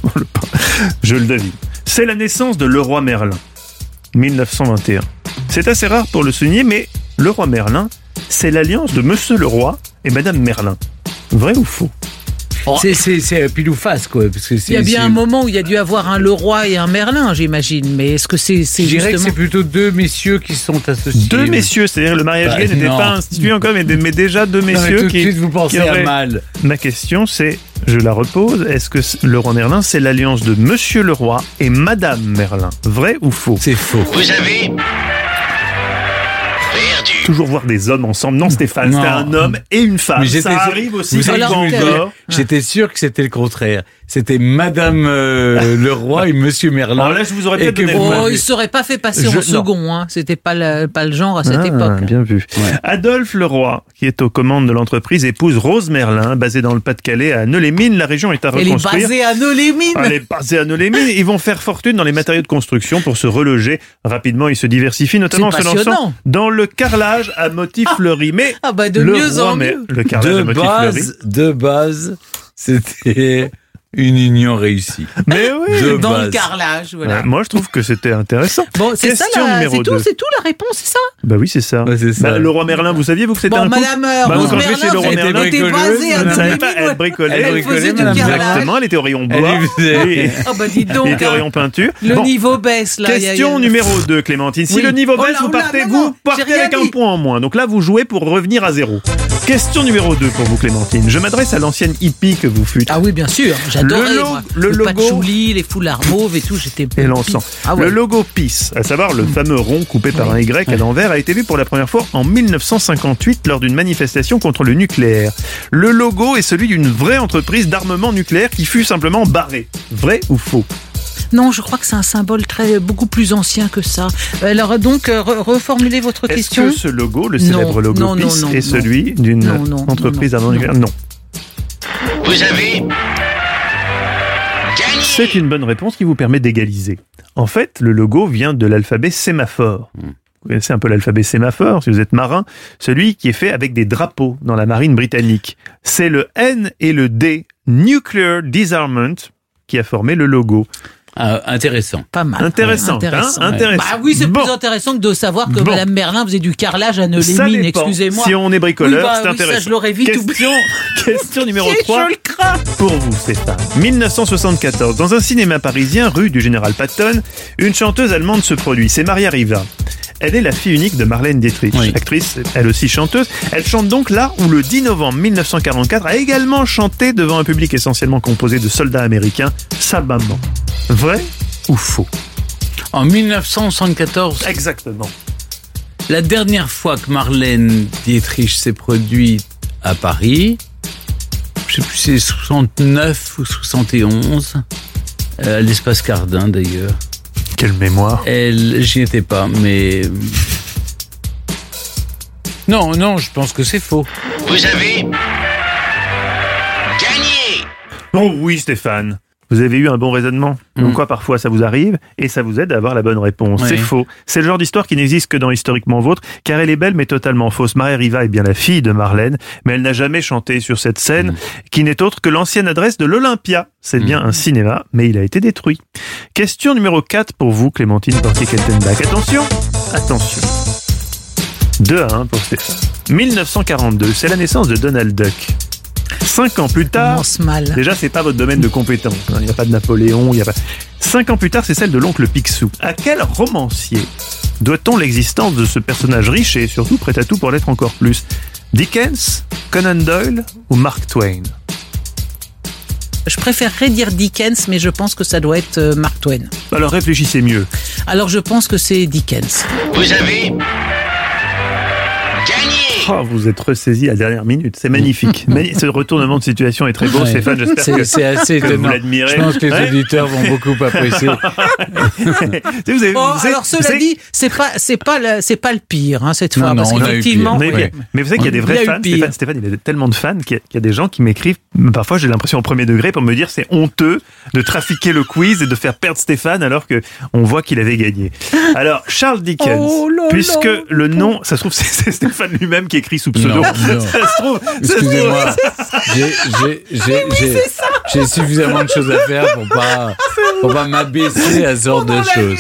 S3: Je le devine. C'est la naissance de Leroy Merlin. mille neuf cent vingt et un. C'est assez rare pour le souligner, mais Leroy Merlin, c'est l'alliance de Monsieur Leroy et Madame Merlin. Vrai ou faux?
S4: C'est, c'est, c'est pile ou face, quoi. Parce que c'est,
S6: Il y a bien
S4: c'est...
S6: un moment où il y a dû avoir un Leroy et un Merlin, j'imagine. Mais est-ce que c'est, c'est
S4: Je dirais
S6: justement...
S4: que c'est plutôt deux messieurs qui sont associés.
S3: Deux messieurs, c'est-à-dire le mariage
S4: Bah,
S3: gay n'était
S4: non.
S3: pas institué encore, mais, mais déjà deux
S4: Non, mais
S3: messieurs
S4: tout de
S3: qui...
S4: suite, vous pensez
S3: qui auraient-
S4: à mal.
S3: Ma question, c'est, je la repose, est-ce que Leroy Merlin, c'est l'alliance de Monsieur Leroy et Madame Merlin? Vrai ou faux?
S4: C'est faux.
S5: Vous avez perdu.
S3: Toujours voir des hommes ensemble. Non, Stéphane,
S4: Non.
S3: c'était un homme et une femme.
S4: Mais j'étais
S3: Ça
S4: sûr-
S3: arrive aussi
S4: vous savez
S3: quand
S4: ce que je veux
S3: on
S4: dire
S3: dort.
S4: J'étais sûr que c'était le contraire. C'était Madame euh, Leroy et Monsieur Merlin.
S3: Alors là, je vous aurais
S4: Et
S3: peut-être
S4: que
S3: donné
S4: vous
S3: le
S6: Oh,
S3: point.
S4: m'avez-
S6: il ne serait pas fait passer
S3: Je-
S6: en
S3: non.
S6: second. Hein. C'était pas le, pas le genre à cette
S3: Ah,
S6: époque.
S3: bien vu.
S4: Ouais.
S3: Adolphe Leroy, qui est aux commandes de l'entreprise, épouse Rose Merlin, basée dans le Pas-de-Calais à Neux-les-Mines. La région est à
S6: Elle est
S3: reconstruire.
S6: basée à Neux-les-Mines.
S3: Elle est basée à Neux-les-Mines. Ils vont faire fortune dans les matériaux de construction pour se reloger. Rapidement, ils se diversifient, notamment en
S6: C'est
S3: se lançant
S6: passionnant.
S3: dans le carrelage à motifs fleuris. Mais
S6: Ah bah de
S3: le
S6: mieux
S3: roi
S6: en
S3: Mer-
S6: mieux.
S3: le carrelage à
S4: De
S3: motifs fleuris.
S4: base, de base, c'était une union réussie.
S3: Mais oui.
S4: De
S6: Dans
S4: base.
S6: le carrelage, voilà.
S3: Ouais, moi, je trouve que c'était intéressant.
S6: Bon, c'est ça,
S3: Question
S6: la-
S3: numéro
S6: c'est tout,
S3: deux.
S6: c'est tout la réponse, c'est ça.
S3: Bah oui, c'est ça.
S4: Ouais, c'est ça.
S3: Bah, le roi Merlin, vous saviez, vous, que c'était
S6: Bon,
S3: un couple?
S6: Madame euh,
S3: Bah,
S6: Rose
S3: quand je vais chez
S6: Merlin,
S3: Laurent
S6: elle
S3: Merlin,
S6: était
S4: bricoleuse,
S6: basée à
S3: Vous ne savez pas,
S6: Neux-les-Mines.
S3: elle bricolait.
S4: Elle
S6: Elle
S4: bricolait,
S6: faisait du
S4: Madame
S6: carrelage.
S3: Exactement, elle était au rayon
S4: Elle
S3: bois.
S4: lui faisait-
S3: Oui.
S6: Ah bah dis
S3: Il
S6: donc,
S3: était au
S6: hein.
S3: rayon peinture.
S6: Le
S3: Bon.
S6: niveau baisse là. il y a-
S3: Question
S6: il y a-
S3: numéro deux, Clémentine. Si
S6: Oui.
S3: le niveau
S6: Oh
S3: baisse,
S6: là,
S3: vous
S6: oh là,
S3: partez,
S6: non,
S3: vous
S6: non,
S3: partez
S6: j'ai rien
S3: avec un
S6: dit.
S3: point en moins. Donc là, vous jouez pour revenir à zéro. Question numéro deux pour vous, Clémentine. Je m'adresse à l'ancienne hippie que vous fûtes.
S6: Ah oui, bien sûr. J'adorais
S3: Le lo-
S6: moi.
S3: le
S6: le
S3: logo-
S6: patchouli, les foulards mauves et tout. J'étais
S3: Et l'encens.
S6: Ah ouais.
S3: Le logo PIS, à savoir le fameux rond coupé par un Y à l'envers, a été vu pour la première fois en mille neuf cent cinquante-huit lors d'une manifestation contre le nucléaire. Le logo est celui d'une vraie entreprise d'armement nucléaire qui fut simplement barrée. Vrai ou faux?
S6: Non, je crois que c'est un symbole très beaucoup plus ancien que ça. Alors donc, euh, re- reformulez votre
S3: Est-ce
S6: question.
S3: que ce logo, le
S6: Non,
S3: célèbre logo
S6: non, non,
S3: PIS,
S6: non,
S3: est
S6: non.
S3: celui d'une
S6: Non, non,
S3: entreprise
S6: non,
S3: d'armement
S6: non.
S3: nucléaire? Non.
S5: Vous avez gagné.
S3: C'est une bonne réponse qui vous permet d'égaliser. En fait, le logo vient de l'alphabet sémaphore. Vous connaissez un peu l'alphabet sémaphore, si vous êtes marin, celui qui est fait avec des drapeaux dans la marine britannique. C'est le N et le D, Nuclear Disarmament, qui a formé le logo.
S4: Ah, intéressant.
S6: Pas mal.
S3: Intéressant,
S6: Ouais, intéressant.
S3: hein, intéressant.
S6: Bah oui, c'est
S3: Bon.
S6: plus intéressant que de savoir que
S3: Bon.
S6: Madame Merlin faisait du carrelage à
S3: Ça
S6: Neux-les-Mines,
S3: dépend.
S6: excusez-moi.
S3: Si on est bricoleur,
S6: Oui, bah
S3: c'est
S6: oui, ça,
S3: intéressant.
S6: je l'aurais vite
S3: question, question numéro
S6: Si,
S3: trois.
S6: je le crains.
S3: Pour vous, Stéphane. mille neuf cent soixante-quatorze, dans un cinéma parisien, rue du Général Patton, une chanteuse allemande se produit. C'est Maria Riva. Elle est la fille unique de Marlène Dietrich,
S4: Oui.
S3: actrice, elle aussi chanteuse. Elle chante donc là où le dix novembre mille neuf cent quarante-quatre a également chanté devant un public essentiellement composé de soldats américains, sa maman. Vrai ou faux?
S4: En mille neuf cent soixante-quatorze,
S3: Exactement.
S4: la dernière fois que Marlène Dietrich s'est produite à Paris. Je sais plus si c'est soixante-neuf ou soixante et onze. Euh, à l'espace Cardin d'ailleurs.
S3: Quelle mémoire.
S4: Elle, j'y étais pas, mais... Non, non, je pense que c'est faux.
S5: Vous avez gagné.
S3: Oh oui, Stéphane. Vous avez eu un bon raisonnement.
S4: Mm.
S3: Donc quoi, parfois ça vous arrive et ça vous aide à avoir la bonne réponse.
S4: Oui.
S3: C'est faux. C'est le genre d'histoire qui n'existe que dans Historiquement Vôtre, car elle est belle mais totalement fausse. Maria Riva est bien la fille de Marlène, mais elle n'a jamais chanté sur cette scène, mm. qui n'est autre que l'ancienne adresse de l'Olympia. C'est mm. bien un cinéma, mais il a été détruit. Question numéro quatre pour vous, Clémentine Portier-Keltenbach. Attention, attention. deux à un pour Stéphane. dix-neuf cent quarante-deux, c'est la naissance de Donald Duck. Cinq ans plus tard,
S6: commence mal.
S3: Déjà, c'est pas votre domaine de compétence. Il n'y a pas de Napoléon, il y a pas. Cinq ans plus tard, c'est celle de l'oncle Picsou. À quel romancier doit-on l'existence de ce personnage riche et surtout prêt à tout pour l'être encore plus? Dickens, Conan Doyle ou Mark Twain?
S6: Je préférerais dire Dickens, mais je pense que ça doit être euh, Mark Twain.
S3: Alors réfléchissez mieux.
S6: Alors je pense que c'est Dickens.
S5: Vous avez gagné.
S3: Oh, vous êtes ressaisi à la dernière minute, c'est magnifique. Magni- Ce retournement de situation est très beau,
S4: Ouais.
S3: Stéphane, j'espère
S4: C'est,
S3: que,
S4: c'est assez
S3: que vous
S4: étonnant.
S3: l'admirez.
S4: Je pense que les
S3: Ouais.
S4: auditeurs vont beaucoup apprécier.
S3: vous avez,
S6: Oh,
S3: vous savez-
S6: alors
S3: vous
S6: cela
S3: savez-
S6: dit, c'est pas, c'est pas, le, c'est pas le pire hein, cette
S4: Non,
S6: fois,
S4: non,
S6: parce
S4: on a eu
S6: qu'effectivement,
S4: pire.
S3: Mais,
S4: Ouais.
S3: mais vous savez qu'il y a des
S6: Il y
S3: vrais
S6: a eu
S3: fans.
S6: pire.
S3: Stéphane, Stéphane, il a tellement de fans qu'il y a, qu'il y a des gens qui m'écrivent. Parfois, j'ai l'impression au premier degré pour me dire c'est honteux de trafiquer le quiz et de faire perdre Stéphane alors que on voit qu'il avait gagné. Alors Charles Dickens,
S6: Oh là
S3: puisque
S6: là.
S3: le nom, ça se trouve c'est, c'est Stéphane lui-même qui écrit sous pseudo.
S4: Non, non.
S3: Ça se trouve. ça se
S4: Excusez-moi,
S3: trouve-
S4: j'ai, j'ai, j'ai, j'ai, j'ai suffisamment de choses à faire pour pas, pour pas m'abaisser à ce genre de choses.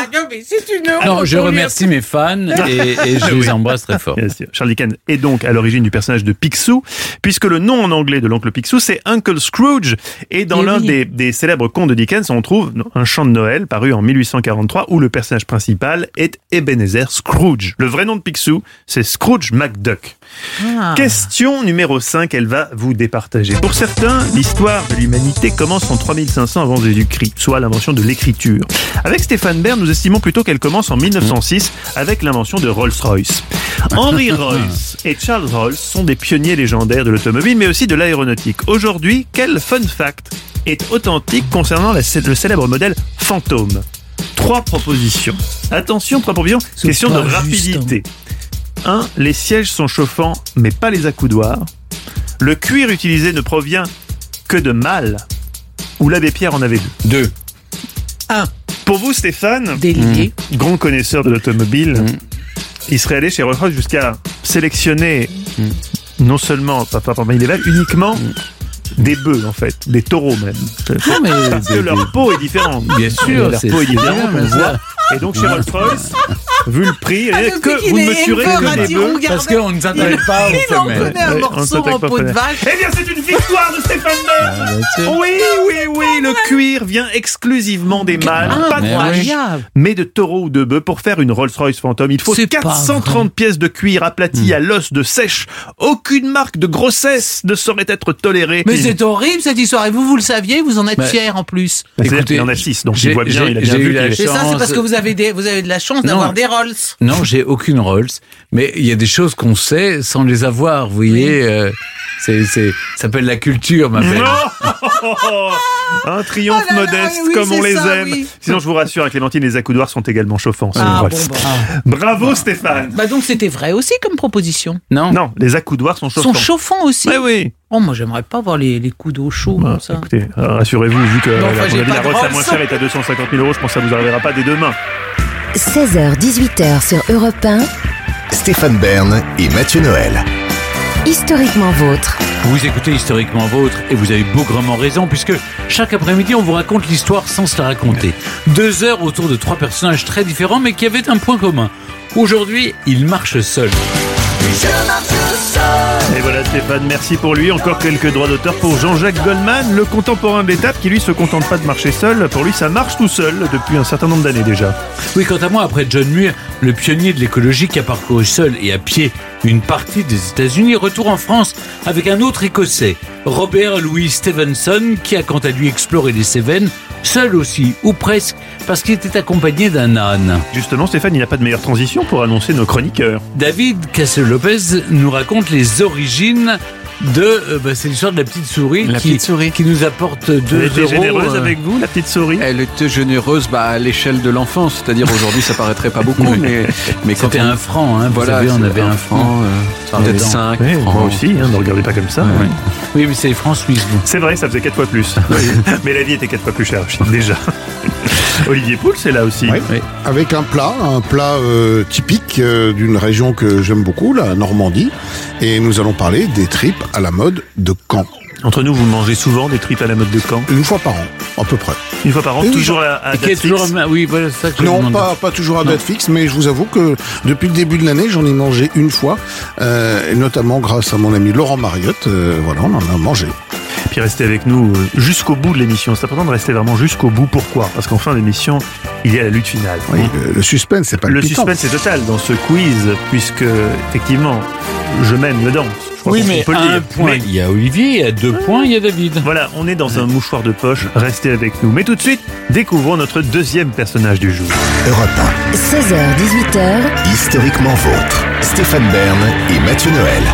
S4: Non, je remercie mes fans et, et je les embrasse très fort.
S3: Bien sûr. Charles Dickens est donc à l'origine du personnage de Picsou, puisque le nom en anglais de l'oncle Picsou, c'est Uncle Scrooge. Et dans
S6: Eh
S3: l'un
S6: oui.
S3: des, des célèbres contes de Dickens, on trouve un chant de Noël paru en mille huit cent quarante-trois, où le personnage principal est Ebenezer Scrooge. Le vrai nom de Picsou, c'est Scrooge McDuck.
S6: Ah.
S3: Question numéro cinq, elle va vous départager. Pour certains, l'histoire de l'humanité commence en trois mille cinq cents avant Jésus-Christ, soit l'invention de l'écriture. Avec Stéphane Bern, nous estimons plutôt qu'elle commence en mille neuf cent six avec l'invention de Rolls-Royce. Henry Royce et Charles Rolls sont des pionniers légendaires de l'automobile, mais aussi de l'aéronautique. Aujourd'hui, quel fun fact est authentique concernant la- le célèbre modèle Phantom? Trois propositions. Attention, trois propositions.
S6: C'est
S3: Question de
S6: pas juste,
S3: rapidité. un. Les sièges sont chauffants, mais pas les accoudoirs. Le cuir utilisé ne provient que de mâles. Ou l'abbé Pierre en avait deux.
S4: Deux.
S6: Un,
S3: Pour vous, Stéphane,
S6: délié.
S3: grand connaisseur de l'automobile,
S4: Mm.
S3: il serait allé chez Rolls-Royce jusqu'à sélectionner non seulement, pas pas parmi les vaches, uniquement des bœufs en fait, des taureaux même.
S4: Non, mais
S3: Parce que
S4: des-
S3: leur peau est différente.
S4: Bien sûr,
S3: leur
S4: c'est-
S3: peau est
S4: c'est
S3: différente,
S4: bien,
S3: on
S4: mais ça-
S3: voit. Et donc chez Rolls-Royce, vu le prix,
S6: Ah,
S3: eh,
S6: depuis
S3: que
S6: qu'il
S3: vous ne
S6: est
S3: mesurez
S6: éleveur
S3: que
S6: à
S3: des
S6: Diron,
S3: bœufs.
S6: regardez.
S4: Parce qu'on ne s'attaque pas aux
S6: Il en
S4: femelles.
S6: connaît un
S3: Ouais, on
S6: morceau
S3: s'attaque
S6: en
S3: pas aux
S6: peau de
S3: femelles.
S6: vache.
S3: Eh bien, c'est une victoire de Stéphane Bern.
S4: Ah, bien sûr.
S3: Oui, oui, oui, le cuir vient exclusivement des mâles, pas de
S4: mais
S3: vaches,
S6: Incroyable.
S3: mais de taureaux ou de bœufs. Pour faire une Rolls-Royce Phantom, il faut
S6: C'est pas
S3: quatre cent trente pièces de cuir aplati à l'os de sèche. Aucune marque de grossesse ne saurait être tolérée.
S6: Mais c'est horrible cette histoire. Et vous, vous le saviez, vous en êtes
S4: Mais-
S6: fiers en plus.
S3: C'est-à-dire
S4: Écoutez,
S3: qu'il y en a six, donc il
S4: j'ai-
S3: voit bien,
S4: j'ai-
S3: il a bien
S4: j'ai
S3: vu
S4: eu la
S3: qu'il
S6: Et ça, c'est
S4: chance-
S6: parce que vous avez, des, vous avez de la chance
S4: Non.
S6: d'avoir des Rolls.
S4: Non, j'ai aucune Rolls, mais il y a des choses qu'on sait sans les avoir, vous voyez. euh, c'est, c'est, ça s'appelle la culture, ma belle.
S3: Un triomphe
S6: Oh là là,
S3: modeste
S6: oui,
S3: comme on
S6: c'est
S3: les
S6: ça,
S3: aime.
S6: oui.
S3: Sinon, je vous rassure, avec Clémentine, les accoudoirs sont également chauffants. sur une
S6: Ah,
S3: Rolls.
S6: bon, bah.
S3: Bravo Stéphane.
S6: Bah donc c'était vrai aussi comme proposition.
S4: Non,
S3: Non, les accoudoirs sont
S6: Ils
S3: chauffants.
S6: sont chauffants aussi.
S3: Ouais, oui.
S6: Oh, moi j'aimerais pas voir les, les coups d'eau chauds
S3: Bah,
S6: comme ça.
S3: écoutez, euh, rassurez-vous, vu que
S6: Non,
S3: la,
S6: enfin,
S3: à mon
S6: j'ai
S3: avis,
S6: pas
S3: la
S6: de
S3: Rolls la
S6: Rolls.
S3: moins chère est à deux cent cinquante mille euros, je pense que ça vous arrivera pas dès demain.
S1: seize heures dix-huit heures sur Europe un,
S2: Stéphane Bern et Mathieu Noël.
S1: Historiquement Vôtre.
S4: vous écoutez Historiquement Vôtre et vous avez bougrement raison puisque chaque après-midi on vous raconte l'histoire sans se la raconter. Deux heures autour de trois personnages très différents mais qui avaient un point commun. Aujourd'hui, ils marchent seuls.
S3: Et voilà Stéphane, merci pour lui. Encore quelques droits d'auteur pour Jean-Jacques Goldman, le contemporain de l'étape qui lui se contente pas de marcher seul. Pour lui, ça marche tout seul depuis un certain nombre d'années déjà.
S4: Oui, quant à moi, après John Muir, le pionnier de l'écologie qui a parcouru seul et à pied une partie des États-Unis, retour en France avec un autre Écossais, Robert Louis Stevenson, qui a quant à lui exploré les Cévennes, seul aussi, ou presque, parce qu'il était accompagné d'un âne.
S3: Justement, Stéphane, il n'a pas de meilleure transition pour annoncer nos chroniqueurs.
S4: David Cassel-Lopez nous raconte raconte les origines de... Euh, bah, c'est l'histoire de la petite souris,
S7: La
S4: qui,
S7: petite souris.
S4: qui nous apporte deux
S3: Elle était
S4: euros.
S3: généreuse
S4: euh,
S3: avec vous, la petite souris?
S7: Elle était généreuse bah, à l'échelle de l'enfance, c'est-à-dire aujourd'hui ça paraîtrait pas beaucoup, mais, mais quand
S4: C'était
S7: on...
S4: un franc, hein, vous
S7: Voilà,
S4: savez, on
S7: c'est
S4: avait un franc.
S7: euh,
S4: Par
S7: peut-être
S4: dedans.
S7: cinq
S3: Oui,
S7: francs.
S3: moi aussi, hein, ne regardez pas comme ça.
S4: Ouais. Oui, mais c'est les francs suisses, vous.
S3: C'est vrai, ça faisait quatre fois plus. Mais la vie était quatre fois plus chère, déjà. Olivier Pouls, c'est là aussi.
S8: Oui. Avec un plat, un plat euh, typique euh, d'une région que j'aime beaucoup, la Normandie. Et nous allons parler des tripes à la mode de Caen.
S3: Entre nous, vous mangez souvent des tripes à la mode de Caen?
S8: Une fois par an, à peu près.
S3: Une fois par an,
S8: Oui,
S3: toujours à, à
S4: Et qui est
S3: date
S4: toujours...
S3: fixe.
S4: Oui, voilà, c'est ça que je
S8: Non,
S4: demande.
S8: pas, pas toujours à date fixe, mais je vous avoue que depuis le début de l'année, j'en ai mangé une fois, euh, et notamment grâce à mon ami Laurent Mariotte. Euh, voilà, on en a mangé.
S3: Puis restez avec nous euh, jusqu'au bout de l'émission. C'est important de rester vraiment jusqu'au bout. Pourquoi? Parce qu'en fin d'émission, il y a la lutte finale.
S8: Oui, le, le suspense, c'est pas
S3: Le
S8: palpitant.
S3: suspense est total dans ce quiz, puisque, effectivement, je mène le danse. Je crois
S4: Oui,
S3: qu'on
S4: mais
S3: peut le
S4: à un
S3: dire.
S4: point,
S3: Mais
S4: il y a Olivier, et à deux points, il y a David.
S3: voilà, on est dans un mouchoir de poche. Restez avec nous. Mais tout de suite, découvrons notre deuxième personnage du jour.
S2: Europe un,
S1: seize heures dix-huit heures,
S2: historiquement vôtre. Stéphane Bern et Mathieu Noël.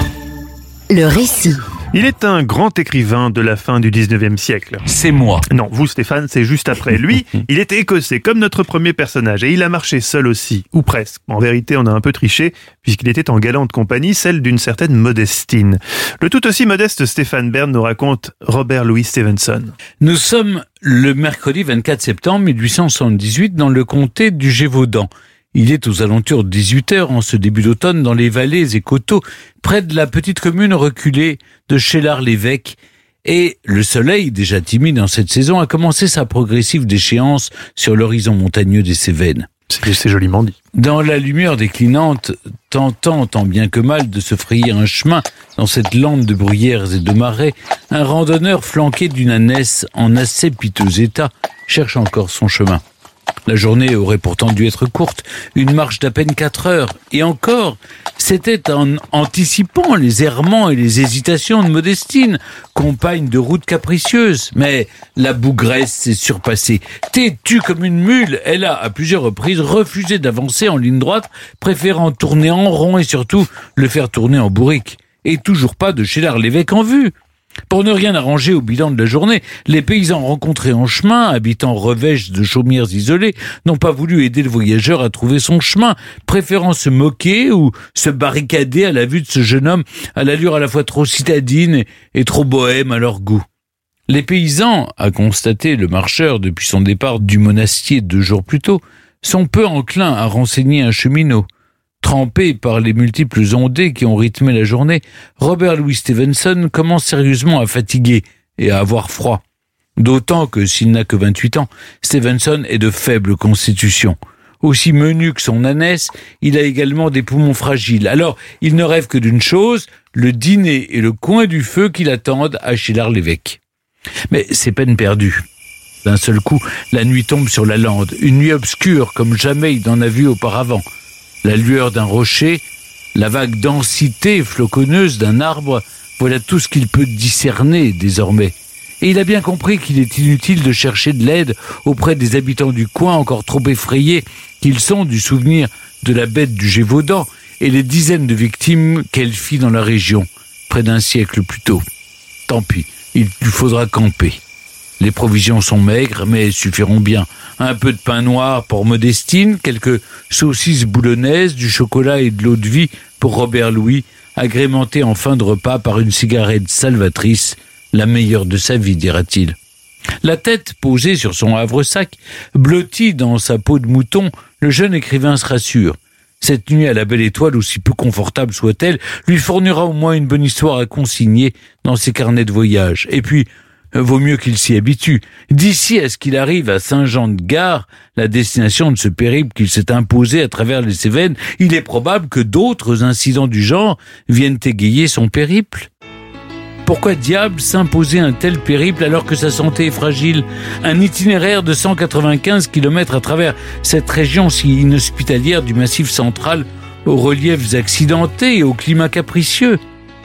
S1: le récit.
S3: Il est un grand écrivain de la fin du dix-neuvième siècle.
S4: C'est moi.
S3: Non, vous Stéphane, c'est juste après. Lui, il était écossais, comme notre premier personnage, et il a marché seul aussi, ou presque. En vérité, on a un peu triché, puisqu'il était en galante compagnie, celle d'une certaine Modestine. Le tout aussi modeste Stéphane Bern nous raconte Robert Louis Stevenson.
S4: Nous sommes le mercredi vingt-quatre septembre mille huit cent soixante-dix-huit dans le comté du Gévaudan. Il est aux alentours de dix-huit heures en ce début d'automne dans les vallées et coteaux, près de la petite commune reculée de Chélard-l'Évêque. Et le soleil, déjà timide en cette saison, a commencé sa progressive déchéance sur l'horizon montagneux des Cévennes.
S3: C'est, c'est joliment dit.
S4: Dans la lumière déclinante, tentant tant bien que mal de se frayer un chemin dans cette lande de bruyères et de marais, un randonneur flanqué d'une ânesse en assez piteux état cherche encore son chemin. La journée aurait pourtant dû être courte, une marche d'à peine quatre heures. Et encore, c'était en anticipant les errements et les hésitations de Modestine, compagne de route capricieuse. Mais la bougresse s'est surpassée. Têtue comme une mule, elle a, à plusieurs reprises, refusé d'avancer en ligne droite, préférant tourner en rond et surtout le faire tourner en bourrique. Et toujours pas de Chélard-l'Évêque en vue. Pour ne rien arranger au bilan de la journée, les paysans rencontrés en chemin, habitant revêches de chaumières isolées, n'ont pas voulu aider le voyageur à trouver son chemin, préférant se moquer ou se barricader à la vue de ce jeune homme à l'allure à la fois trop citadine et trop bohème à leur goût. Les paysans, a constaté le marcheur depuis son départ du monastier deux jours plus tôt, sont peu enclins à renseigner un cheminot. Trempé par les multiples ondées qui ont rythmé la journée, Robert Louis Stevenson commence sérieusement à fatiguer et à avoir froid. D'autant que, s'il n'a que vingt-huit ans, Stevenson est de faible constitution. Aussi menu que son ânesse, il a également des poumons fragiles. Alors, il ne rêve que d'une chose, le dîner et le coin du feu qui l'attendent à Chélard-l'Évêque. Mais c'est peine perdue. D'un seul coup, la nuit tombe sur la lande, une nuit obscure comme jamais il n'en a vu auparavant. La lueur d'un rocher, la vague densité floconneuse d'un arbre, voilà tout ce qu'il peut discerner désormais. Et il a bien compris qu'il est inutile de chercher de l'aide auprès des habitants du coin encore trop effrayés qu'ils sont du souvenir de la bête du Gévaudan et les dizaines de victimes qu'elle fit dans la région, près d'un siècle plus tôt. Tant pis, il lui faudra camper. Les provisions sont maigres, mais suffiront bien. Un peu de pain noir pour Modestine, quelques saucisses boulonnaises, du chocolat et de l'eau de vie pour Robert Louis, agrémenté en fin de repas par une cigarette salvatrice, la meilleure de sa vie, dira-t-il. La tête posée sur son havre-sac, blotti dans sa peau de mouton, le jeune écrivain se rassure. Cette nuit à la belle étoile, aussi peu confortable soit-elle, lui fournira au moins une bonne histoire à consigner dans ses carnets de voyage. Et puis, vaut mieux qu'il s'y habitue. D'ici à ce qu'il arrive à Saint-Jean-de-Gare, la destination de ce périple qu'il s'est imposé à travers les Cévennes, il est probable que d'autres incidents du genre viennent égayer son périple. Pourquoi diable s'imposer un tel périple alors que sa santé est fragile? Un itinéraire de cent quatre-vingt-quinze kilomètres à travers cette région si inhospitalière du Massif central, aux reliefs accidentés et au climat capricieux,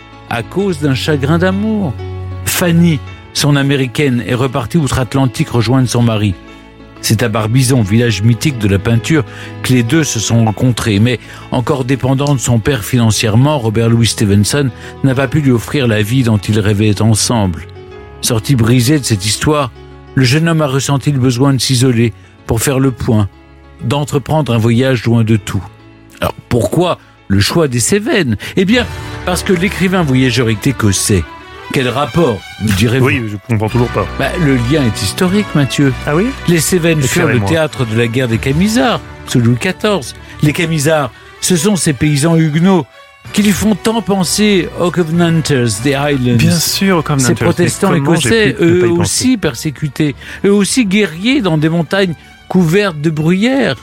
S4: à cause d'un chagrin d'amour. Fanny, son américaine, est repartie outre-Atlantique rejoindre son mari. C'est à Barbizon, village mythique de la peinture, que les deux se sont rencontrés. Mais encore dépendant de son père financièrement, Robert Louis Stevenson n'a pas pu lui offrir la vie dont ils rêvaient ensemble. Sorti brisé de cette histoire, le jeune homme a ressenti le besoin de s'isoler pour faire le point, d'entreprendre un voyage loin de tout. Alors pourquoi le choix des Cévennes ? Eh bien, parce que l'écrivain voyageur est écossais. Quel rapport, me direz-vous ?
S3: Oui, je comprends toujours pas.
S4: Bah, le lien est historique, Mathieu.
S3: Ah oui ?
S4: Les Cévennes furent le
S3: Éclairez-moi.
S4: théâtre de la guerre des Camisards, sous Louis quatorze. Les Camisards, ce sont ces paysans huguenots qui lui font tant penser aux Covenanters des Highlands.
S3: Bien sûr, comme
S4: Ces protestants écossais, eux aussi persécutés, eux aussi guerriers dans des montagnes couvertes de bruyères.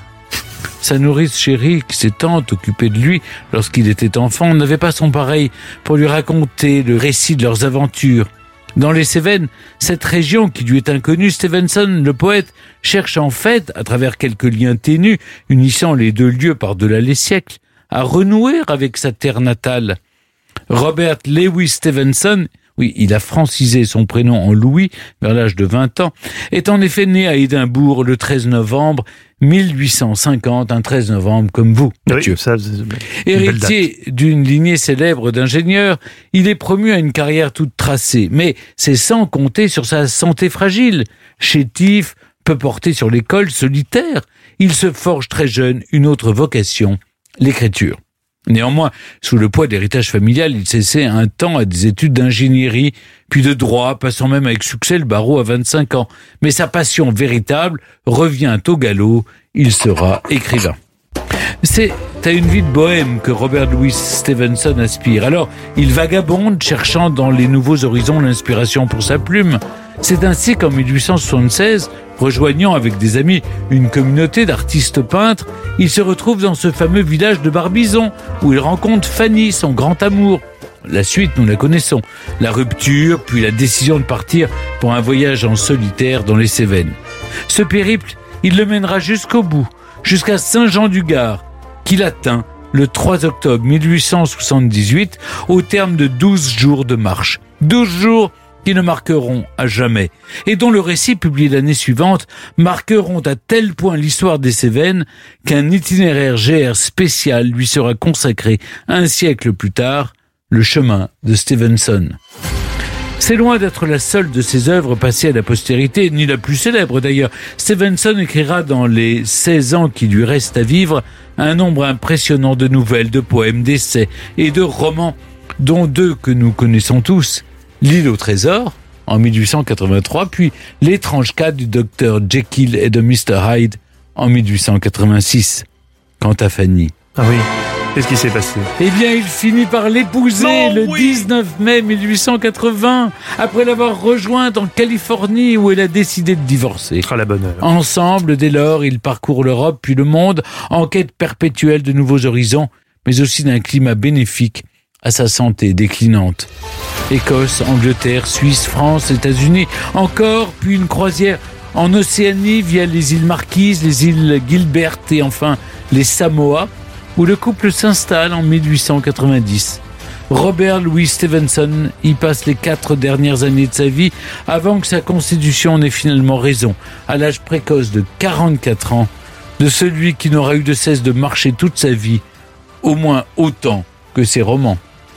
S4: Sa nourrice chérie, ses tantes occupées de lui lorsqu'il était enfant, n'avait pas son pareil pour lui raconter le récit de leurs aventures. Dans les Cévennes, cette région qui lui est inconnue, Stevenson, le poète, cherche en fait, à travers quelques liens ténus, unissant les deux lieux par-delà les siècles, à renouer avec sa terre natale. Robert Louis Stevenson, oui, il a francisé son prénom en Louis vers l'âge de vingt ans, est en effet né à Édimbourg le treize novembre mille huit cent cinquante, un treize novembre comme vous, Mathieu.
S3: Oui, ça, c'est une belle date.
S4: Héritier d'une lignée célèbre d'ingénieurs, il est promu à une carrière toute tracée, mais c'est sans compter sur sa santé fragile. Chétif, peu porté sur l'école, solitaire, il se forge très jeune une autre vocation, l'écriture. Néanmoins, sous le poids de l'héritage familial, il s'essaie un temps à des études d'ingénierie, puis de droit, passant même avec succès le barreau à vingt-cinq ans. Mais sa passion véritable revient au galop, il sera écrivain. C'est à une vie de bohème que Robert Louis Stevenson aspire. Alors, il vagabonde, cherchant dans les nouveaux horizons l'inspiration pour sa plume. C'est ainsi qu'en mille huit cent soixante-seize, rejoignant avec des amis une communauté d'artistes peintres, il se retrouve dans ce fameux village de Barbizon, où il rencontre Fanny, son grand amour. La suite, nous la connaissons. La rupture, puis la décision de partir pour un voyage en solitaire dans les Cévennes. Ce périple, il le mènera jusqu'au bout, jusqu'à Saint-Jean-du-Gard, qu'il atteint le trois octobre mille huit cent soixante-dix-huit, au terme de douze jours de marche. douze jours qui ne marqueront à jamais, et dont le récit, publié l'année suivante, marqueront à tel point l'histoire des Cévennes qu'un itinéraire G R spécial lui sera consacré un siècle plus tard, le chemin de Stevenson. C'est loin d'être la seule de ses œuvres passées à la postérité, ni la plus célèbre d'ailleurs. Stevenson écrira dans les seize ans qui lui restent à vivre un nombre impressionnant de nouvelles, de poèmes, d'essais et de romans, dont deux que nous connaissons tous. L'île au trésor, en mille huit cent quatre-vingt-trois, puis L'étrange cas du docteur Jekyll et de mister Hyde, en mille huit cent quatre-vingt-six. Quant à Fanny.
S3: Ah oui, qu'est-ce qui s'est passé ?
S4: Eh bien, il finit par l'épouser
S3: Non,
S4: le
S3: oui.
S4: dix-neuf mai mille huit cent quatre-vingts, après l'avoir rejointe en Californie où elle a décidé de divorcer.
S3: Ah, la bonne heure.
S4: Ensemble, dès lors, ils parcourent l'Europe puis le monde en quête perpétuelle de nouveaux horizons, mais aussi d'un climat bénéfique à sa santé déclinante. Écosse, Angleterre, Suisse, France, États-Unis, encore, puis une croisière en Océanie via les îles Marquises, les îles Gilbert et enfin les Samoa, où le couple s'installe en mille huit cent quatre-vingt-dix. Robert Louis Stevenson y passe les quatre dernières années de sa vie avant que sa constitution n'ait finalement raison, à l'âge précoce de quarante-quatre ans, de celui qui n'aura eu de cesse de marcher toute sa vie, au moins autant que ses romans.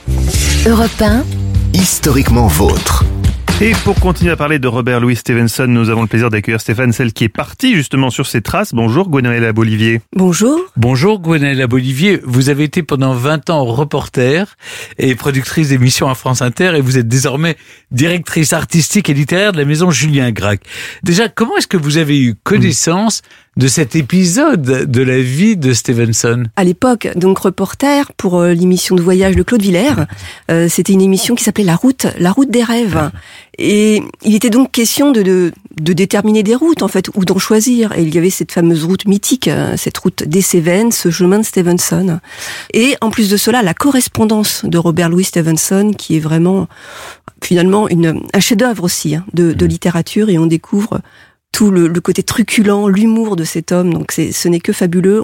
S1: Europe un,
S2: Historiquement vôtre.
S3: Et pour continuer à parler de Robert Louis Stevenson, nous avons le plaisir d'accueillir Stéphane, celle qui est partie justement sur ses traces. Bonjour Gwenaëlla Bolivier.
S10: Bonjour.
S4: Bonjour Gwenaëlla Bolivier, vous avez été pendant vingt ans reporter et productrice d'émissions à France Inter et vous êtes désormais directrice artistique et littéraire de la maison Julien Gracq. Déjà, comment est-ce que vous avez eu connaissance de cet épisode de la vie de Stevenson?
S10: À l'époque, donc reporter pour euh, l'émission de voyage de Claude Villers, euh, c'était une émission qui s'appelait La Route, La Route des rêves. Et il était donc question de, de, de déterminer des routes, en fait, ou d'en choisir. Et il y avait cette fameuse route mythique, cette route des Cévennes, ce chemin de Stevenson. Et en plus de cela, la correspondance de Robert Louis Stevenson, qui est vraiment, finalement, une, un chef-d'œuvre aussi hein, de, de littérature, et on découvre tout le, le côté truculent, l'humour de cet homme. Donc c'est, ce n'est que fabuleux. On a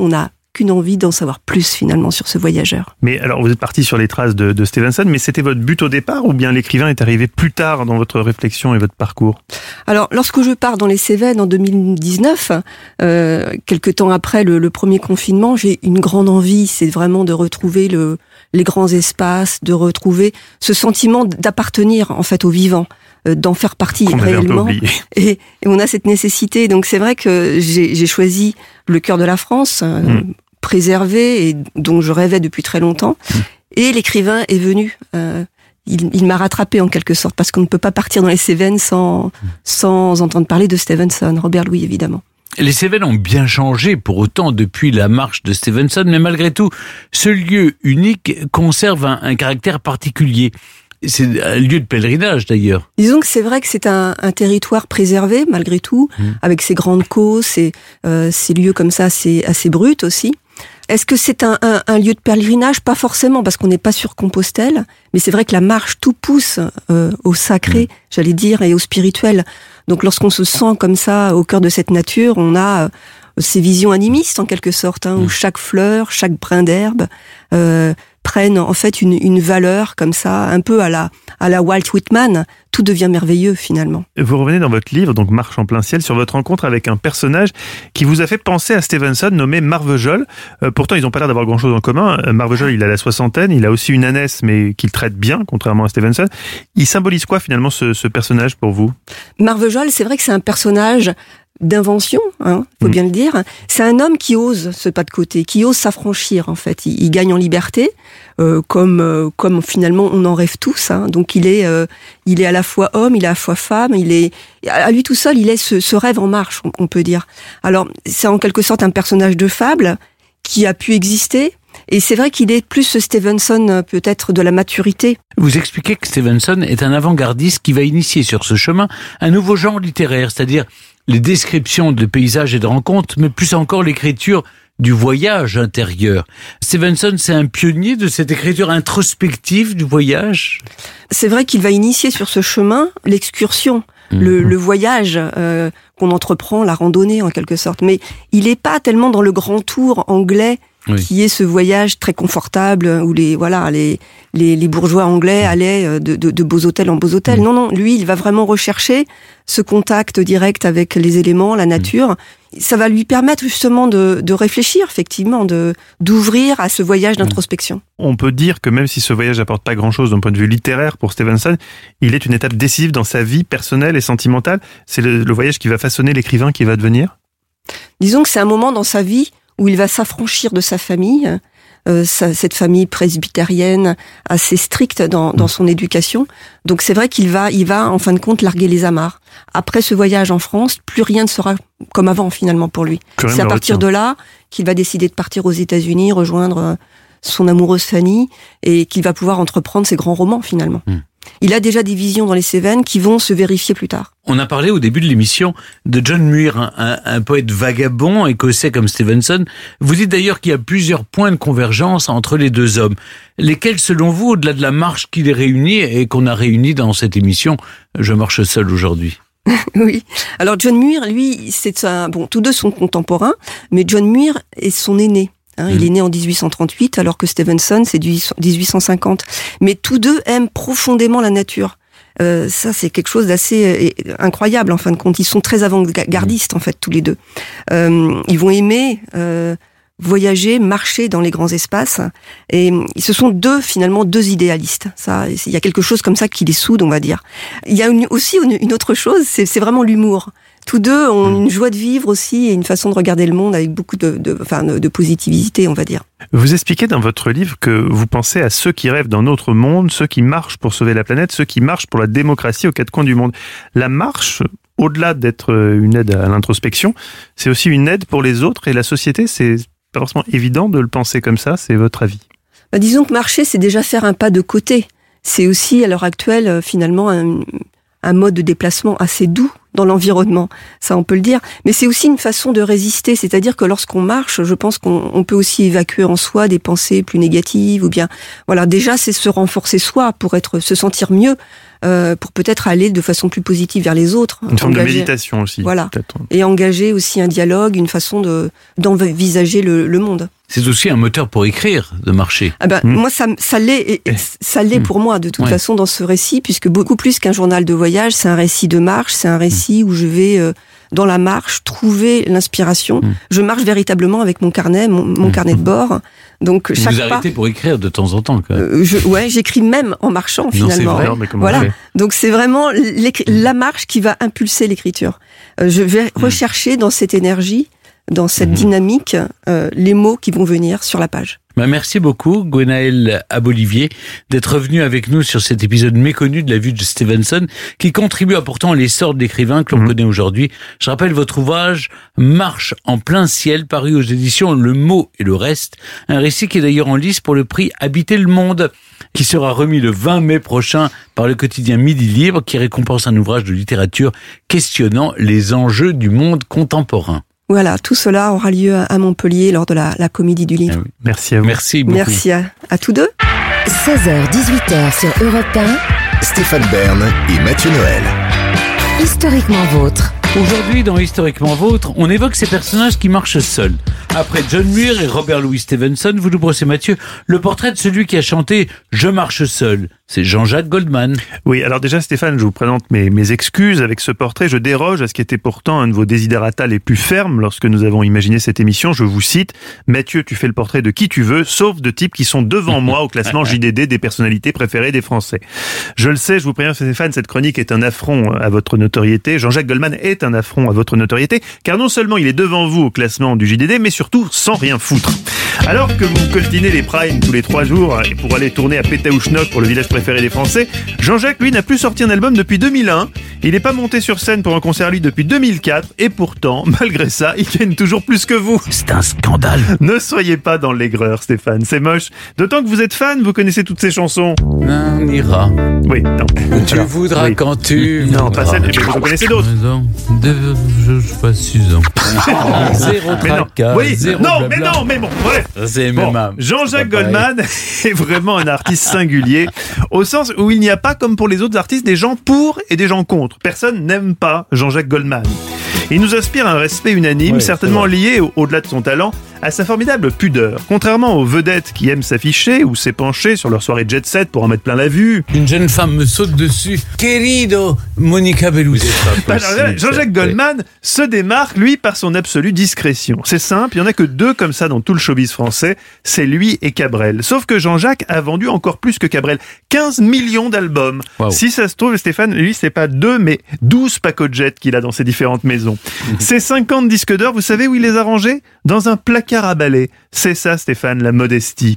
S10: qu'une envie d'en savoir plus finalement sur ce voyageur.
S3: Mais alors, vous êtes parti sur les traces de, de Stevenson, mais c'était votre but au départ ou bien l'écrivain est arrivé plus tard dans votre réflexion et votre parcours?
S10: Alors, lorsque je pars dans les Cévennes en deux mille dix-neuf, euh, quelque temps après le, le premier confinement, j'ai une grande envie, c'est vraiment de retrouver le, les grands espaces, de retrouver ce sentiment d'appartenir en fait au vivant, euh, d'en faire partie
S3: qu'on
S10: réellement. Et, et on a cette nécessité. Donc c'est vrai que j'ai, j'ai choisi le cœur de la France, euh, mmh. préservé et dont je rêvais depuis très longtemps. Mmh. Et l'écrivain est venu. Euh, Il, il m'a rattrapé en quelque sorte, parce qu'on ne peut pas partir dans les Cévennes sans, sans entendre parler de Stevenson, Robert Louis évidemment.
S4: Les Cévennes ont bien changé pour autant depuis la marche de Stevenson, mais malgré tout, ce lieu unique conserve un, un caractère particulier. C'est un lieu de pèlerinage d'ailleurs.
S10: Disons que c'est vrai que c'est un, un territoire préservé malgré tout, mmh. avec ses grandes causses, et euh, ces lieux comme ça assez, assez bruts aussi. Est-ce que c'est un, un, un lieu de pèlerinage? Pas forcément, parce qu'on n'est pas sur Compostelle, mais c'est vrai que la marche, tout pousse euh, au sacré, mmh. j'allais dire, et au spirituel. Donc lorsqu'on se sent comme ça, au cœur de cette nature, on a euh, ces visions animistes en quelque sorte, hein, mmh. où chaque fleur, chaque brin d'herbe euh, prennent en fait une, une valeur comme ça, un peu à la, à la Walt Whitman. Tout devient merveilleux finalement.
S3: Vous revenez dans votre livre, donc Marche en plein ciel, sur votre rencontre avec un personnage qui vous a fait penser à Stevenson, nommé Marvejol. Euh, pourtant, ils n'ont pas l'air d'avoir grand-chose en commun. Euh, Marvejol, il a la soixantaine, il a aussi une ânesse, mais qu'il traite bien, contrairement à Stevenson. Il symbolise quoi finalement ce, ce personnage pour vous?
S10: Marvejol, c'est vrai que c'est un personnage d'invention, hein, faut mmh. bien le dire. C'est un homme qui ose ce pas de côté, qui ose s'affranchir en fait. Il, il gagne en liberté, euh, comme euh, comme finalement on en rêve tous. Hein. Donc il est euh, il est à la fois homme, il est à la fois femme. Il est à lui tout seul, il est ce, ce rêve en marche, on, on peut dire. Alors c'est en quelque sorte un personnage de fable qui a pu exister. Et c'est vrai qu'il est plus ce Stevenson peut-être de la maturité.
S4: Vous expliquez que Stevenson est un avant-gardiste qui va initier sur ce chemin un nouveau genre littéraire, c'est-à-dire les descriptions de paysages et de rencontres, mais plus encore l'écriture du voyage intérieur. Stevenson, c'est un pionnier de cette écriture introspective du voyage.
S10: C'est vrai qu'il va initier sur ce chemin l'excursion, mmh. le, le voyage euh, qu'on entreprend, la randonnée en quelque sorte. Mais il n'est pas tellement dans le grand tour anglais, oui. qui est ce voyage très confortable où les voilà les les, les bourgeois anglais allaient de, de, de beaux hôtels en beaux hôtels. Mmh. Non non, lui il va vraiment rechercher ce contact direct avec les éléments, la nature. Mmh. Ça va lui permettre justement de, de réfléchir effectivement, de d'ouvrir à ce voyage d'introspection.
S3: On peut dire que même si ce voyage n'apporte pas grand-chose d'un point de vue littéraire pour Stevenson, il est une étape décisive dans sa vie personnelle et sentimentale. C'est le, le voyage qui va façonner l'écrivain qui va devenir.
S10: Disons que c'est un moment dans sa vie où il va s'affranchir de sa famille, euh, sa, cette famille presbytérienne assez stricte dans, dans son éducation. Donc c'est vrai qu'il va, il va en fin de compte larguer les amarres. Après ce voyage en France, plus rien ne sera comme avant finalement pour lui. Quand c'est à partir de là qu'il va décider de partir aux États-Unis, rejoindre son amoureuse Fanny, et qu'il va pouvoir entreprendre ses grands romans finalement. Mmh. Il a déjà des visions dans les Cévennes qui vont se vérifier plus tard.
S4: On a parlé au début de l'émission de John Muir, un, un, un poète vagabond écossais comme Stevenson. Vous dites d'ailleurs qu'il y a plusieurs points de convergence entre les deux hommes. Lesquels, selon vous, au-delà de la marche qui les réunit et qu'on a réunis dans cette émission, Je marche seul aujourd'hui?
S10: Oui. Alors John Muir, lui, c'est un, bon, tous deux sont contemporains, mais John Muir est son aîné. Hein, mmh. Il est né en dix-huit cent trente-huit, alors que Stevenson, c'est dix-huit cent cinquante. Mais tous deux aiment profondément la nature. Euh, ça, c'est quelque chose d'assez euh, incroyable, en fin de compte. Ils sont très avant-gardistes, en fait, tous les deux. Euh, ils vont aimer euh, voyager, marcher dans les grands espaces. Et ce sont deux, finalement, deux idéalistes. Ça, il y a quelque chose comme ça qui les soude, on va dire. Il y a une, aussi une, une autre chose, c'est, c'est vraiment l'humour. Tous deux ont une joie de vivre aussi et une façon de regarder le monde avec beaucoup de, de, enfin, de positivité, on va dire.
S3: Vous expliquez dans votre livre que vous pensez à ceux qui rêvent d'un autre monde, ceux qui marchent pour sauver la planète, ceux qui marchent pour la démocratie aux quatre coins du monde. La marche, au-delà d'être une aide à l'introspection, c'est aussi une aide pour les autres et la société. C'est pas forcément évident de le penser comme ça, c'est votre avis?
S10: Bah, disons que marcher, c'est déjà faire un pas de côté. C'est aussi, à l'heure actuelle, finalement, un, un mode de déplacement assez doux dans l'environnement, ça on peut le dire, mais c'est aussi une façon de résister, c'est-à-dire que lorsqu'on marche, je pense qu'on on peut aussi évacuer en soi des pensées plus négatives, ou bien, voilà, déjà c'est se renforcer soi pour être, se sentir mieux, euh, pour peut-être aller de façon plus positive vers les autres.
S3: Une forme engager, de méditation aussi.
S10: Voilà, peut-être. Et engager aussi un dialogue, une façon de, d'envisager le, le monde.
S4: c'est aussi un moteur pour écrire, de marcher.
S10: Ah ben,
S3: Mmh.
S10: moi, ça, ça l'est, et, et ça l'est pour moi, de toute
S4: Ouais.
S10: façon, dans ce récit, puisque beaucoup plus qu'un journal de voyage, c'est un récit de marche, c'est un récit où je vais, euh, dans la marche, trouver l'inspiration.
S4: Mmh.
S10: Je marche véritablement avec mon carnet, mon, mon
S4: Mmh.
S10: carnet de bord. Donc,
S4: Vous
S10: chaque
S4: vous
S10: pas,
S4: arrêtez pour écrire de temps en temps, quand même.
S10: euh, je, ouais, j'écris même en marchant,
S4: Non,
S10: finalement.
S4: c'est vrai.
S3: Non, mais comment
S10: Voilà.
S3: on fait
S10: Donc c'est vraiment l'écri- la marche qui va impulser l'écriture. Euh, je vais rechercher dans cette énergie, dans cette dynamique, euh, les mots qui vont venir sur la page.
S4: Bah, merci beaucoup, Gwenaëlle Abolivier, d'être venu avec nous sur cet épisode méconnu de la vue de Stevenson, qui contribue à pourtant l'essor de l'écrivain que l'on
S3: Mmh.
S4: connaît aujourd'hui. Je rappelle votre ouvrage Marche en plein ciel, paru aux éditions Le Mot et le Reste, un récit qui est d'ailleurs en lice pour le prix Habiter le Monde, qui sera remis le vingt mai prochain par le quotidien Midi Libre, qui récompense un ouvrage de littérature questionnant les enjeux du monde contemporain.
S10: Voilà, tout cela aura lieu à Montpellier lors de la, la Comédie du Livre.
S4: Ah oui.
S3: Merci à vous.
S4: Merci beaucoup.
S10: Merci à, à tous deux.
S1: seize heures dix-huit heures sur Europe un,
S2: Stéphane Bern et Mathieu Noël.
S1: historiquement vôtre.
S4: Aujourd'hui, dans Historiquement Vôtre, on évoque ces personnages qui marchent seuls. Après John Muir et Robert Louis Stevenson, vous nous brossez, Mathieu, le portrait de celui qui a chanté « Je marche seul ». C'est Jean-Jacques Goldman.
S3: Oui, alors déjà Stéphane, je vous présente mes, mes excuses avec ce portrait. Je déroge à ce qui était pourtant un de vos desiderata les plus fermes lorsque nous avons imaginé cette émission. Je vous cite, Mathieu, tu fais le portrait de qui tu veux, sauf de types qui sont devant moi au classement J D D des personnalités préférées des Français. Je le sais, je vous préviens Stéphane, cette chronique est un affront à votre notoriété. Jean-Jacques Goldman est un affront à votre notoriété, car non seulement il est devant vous au classement du J D D, mais surtout sans rien foutre. Alors que vous coltinez les primes tous les trois jours pour aller tourner à Pétaouchnok pour le village préféré des Français, Jean-Jacques, lui, n'a plus sorti un album depuis deux mille un. Il n'est pas monté sur scène pour un concert, lui, depuis deux mille quatre. Et pourtant, malgré ça, il gagne toujours plus que vous.
S4: C'est un scandale.
S3: Ne soyez pas dans l'aigreur, Stéphane. C'est moche. D'autant que vous êtes fan, vous connaissez toutes ces chansons.
S4: On ira.
S3: Oui, non.
S4: Tu
S3: Alors,
S4: voudras
S3: oui.
S4: quand tu...
S3: Non, pas celle, mais vous en connaissez d'autres.
S4: Je passe six ans. Zéro
S3: Mais non.
S4: tracas,
S3: Oui,
S4: zéro
S3: non, mais
S4: blabla.
S3: non, mais bon, bref.
S4: Ça, c'est
S3: Bon,
S4: M M A.
S3: Jean-Jacques
S4: C'est pas pareil.
S3: Goldman est vraiment un artiste singulier, au sens où il n'y a pas, comme pour les autres artistes, des gens pour et des gens contre. Personne n'aime pas Jean-Jacques Goldman. Il nous inspire un respect unanime,
S4: Ouais,
S3: certainement lié, au- au-delà de son talent, à sa formidable pudeur. Contrairement aux vedettes qui aiment s'afficher ou s'épancher sur leur soirée jet set pour en mettre plein la vue,
S4: Une jeune femme me saute dessus. Querido, Monica Bellucci.
S3: alors là, Jean-Jacques Goldman se démarque, lui, par son absolue discrétion. C'est simple, il n'y en a que deux comme ça dans tout le showbiz français, c'est lui et Cabrel. Sauf que Jean-Jacques a vendu encore plus que Cabrel, quinze millions d'albums.
S4: Wow.
S3: Si ça se trouve, Stéphane, lui, c'est pas deux, mais douze Pacojet qu'il a dans ses différentes maisons. Ces cinquante disques d'or, vous savez où il les a rangés? Dans un placard à balai. C'est ça, Stéphane, la modestie.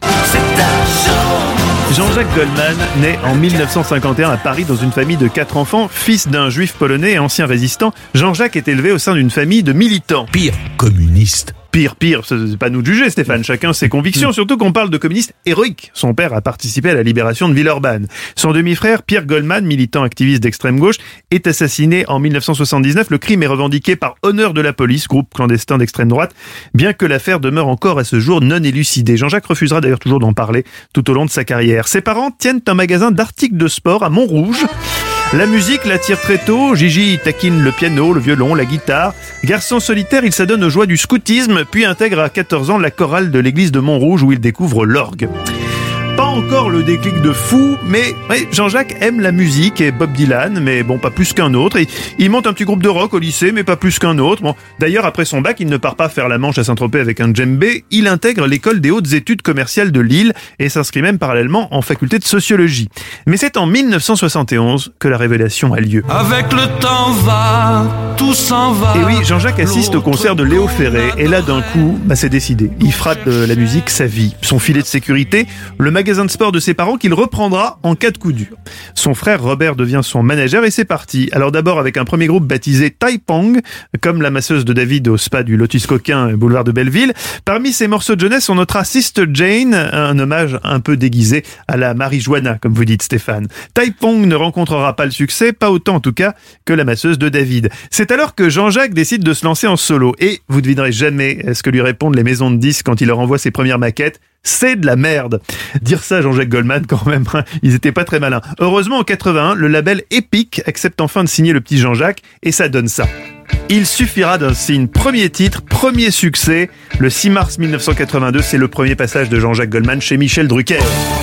S3: Jean-Jacques Goldman naît en mille neuf cent cinquante et un à Paris dans une famille de quatre enfants, fils d'un juif polonais et ancien résistant. Jean-Jacques est élevé au sein d'une famille de militants.
S4: Pire, communiste.
S3: Pire, pire, c'est pas nous de juger, Stéphane, chacun ses convictions, surtout qu'on parle de communistes héroïques. Son père a participé à la libération de Villeurbanne. Son demi-frère, Pierre Goldman, militant activiste d'extrême gauche, est assassiné en mille neuf cent soixante-dix-neuf. Le crime est revendiqué par Honneur de la Police, groupe clandestin d'extrême droite, bien que l'affaire demeure encore à ce jour non élucidée. Jean-Jacques refusera d'ailleurs toujours d'en parler tout au long de sa carrière. Ses parents tiennent un magasin d'articles de sport à Montrouge. La musique l'attire très tôt, Gigi taquine le piano, le violon, la guitare. Garçon solitaire, il s'adonne aux joies du scoutisme, puis intègre à quatorze ans la chorale de l'église de Montrouge où il découvre l'orgue. Pas encore le déclic de fou, mais ouais, Jean-Jacques aime la musique et Bob Dylan, mais bon, pas plus qu'un autre. Et il monte un petit groupe de rock au lycée, mais pas plus qu'un autre. Bon, d'ailleurs, après son bac, il ne part pas faire la Manche à Saint-Tropez avec un djembé. Il intègre l'école des hautes études commerciales de Lille et s'inscrit même parallèlement en faculté de sociologie. Mais c'est en mille neuf cent soixante et onze que la révélation a lieu.
S11: Avec le temps va, tout s'en va.
S3: Et oui, Jean-Jacques assiste au concert de Léo Ferré, et là d'un coup, bah, c'est décidé. Il fera de la musique sa vie, son filet de sécurité, le magasin de sport de ses parents qu'il reprendra en cas de coup dur. Son frère Robert devient son manager et c'est parti. Alors d'abord avec un premier groupe baptisé Taipong, comme la masseuse de David au spa du Lotus Coquin, boulevard de Belleville. Parmi ses morceaux de jeunesse, on notera Sister Jane, un hommage un peu déguisé à la marijuana, comme vous dites Stéphane. Taipong ne rencontrera pas le succès, pas autant en tout cas que la masseuse de David. C'est alors que Jean-Jacques décide de se lancer en solo et vous ne devinerez jamais ce que lui répondent les maisons de disques quand il leur envoie ses premières maquettes. C'est de la merde. Dire ça, Jean-Jacques Goldman, quand même, hein, ils étaient pas très malins. Heureusement, en quatre-vingt-un, le label Epic accepte enfin de signer le petit Jean-Jacques et ça donne ça. Il suffira d'un signe. Premier titre, premier succès. Le six mars mille neuf cent quatre-vingt-deux, c'est le premier passage de Jean-Jacques Goldman chez Michel Drucker.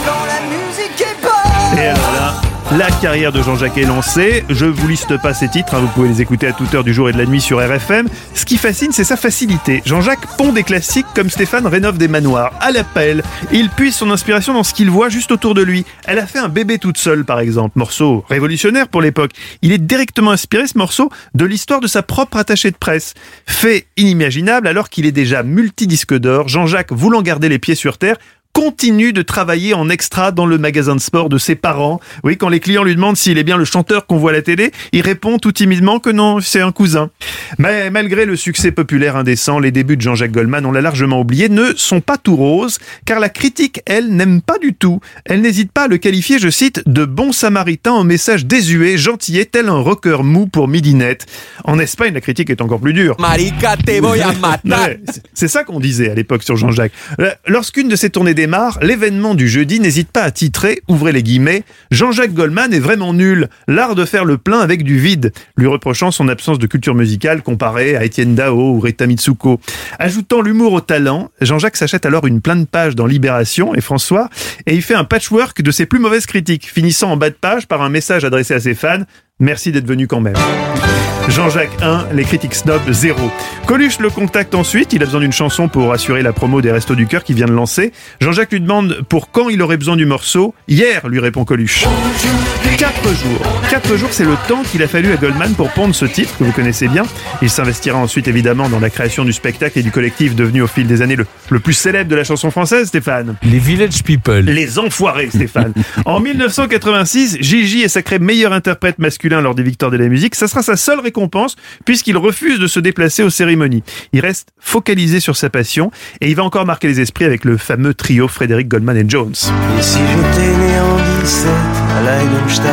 S3: Et alors là, la carrière de Jean-Jacques est lancée. Je vous liste pas ces titres, hein, vous pouvez les écouter à toute heure du jour et de la nuit sur R F M. Ce qui fascine, c'est sa facilité. Jean-Jacques pond des classiques comme Stéphane rénove des manoirs. À l'appel, il puise son inspiration dans ce qu'il voit juste autour de lui. Elle a fait un bébé toute seule, par exemple. Morceau révolutionnaire pour l'époque. Il est directement inspiré, ce morceau, de l'histoire de sa propre attachée de presse. Fait inimaginable alors qu'il est déjà multidisque d'or, Jean-Jacques, voulant garder les pieds sur terre, continue de travailler en extra dans le magasin de sport de ses parents. Oui, quand les clients lui demandent s'il est bien le chanteur qu'on voit à la télé, il répond tout timidement que non, c'est un cousin. Mais malgré le succès populaire indécent, les débuts de Jean-Jacques Goldman, on l'a largement oublié, ne sont pas tout roses, car la critique, elle, n'aime pas du tout. Elle n'hésite pas à le qualifier, je cite, de bon samaritain au message désuet, gentillet, tel un rocker mou pour midinette. En Espagne, la critique est encore plus dure. Marica, te voy a matar. C'est ça qu'on disait à l'époque sur Jean-Jacques. Lorsqu'une de ses tournées démarre, l'événement du jeudi n'hésite pas à titrer, ouvrez les guillemets, Jean-Jacques Goldman est vraiment nul, l'art de faire le plein avec du vide, lui reprochant son absence de culture musicale comparée à Étienne Dao ou Rita Mitsuko. Ajoutant l'humour au talent, Jean-Jacques s'achète alors une pleine page dans Libération et François, et il fait un patchwork de ses plus mauvaises critiques, finissant en bas de page par un message adressé à ses fans. Merci d'être venu quand même. Jean-Jacques un, les critiques snob zéro. Coluche le contacte ensuite, il a besoin d'une chanson pour assurer la promo des Restos du Cœur qui vient de lancer. Jean-Jacques lui demande pour quand il aurait besoin du morceau. Hier, lui répond Coluche. Quatre jours. Quatre jours, c'est le temps qu'il a fallu à Goldman pour pondre ce titre que vous connaissez bien. Il s'investira ensuite évidemment dans la création du spectacle et du collectif devenu au fil des années le, le plus célèbre de la chanson française, Stéphane.
S4: Les Village People.
S3: Les enfoirés, Stéphane. En mille neuf cent quatre-vingt-six, Gigi est sacré meilleur interprète masculin lors des Victoires de la musique. Ça sera sa seule récompense puisqu'il refuse de se déplacer aux cérémonies. Il reste focalisé sur sa passion et il va encore marquer les esprits avec le fameux trio Frédéric, Goldman et Jones.
S11: Et si j'étais né en dix-sept à Leidenstadt.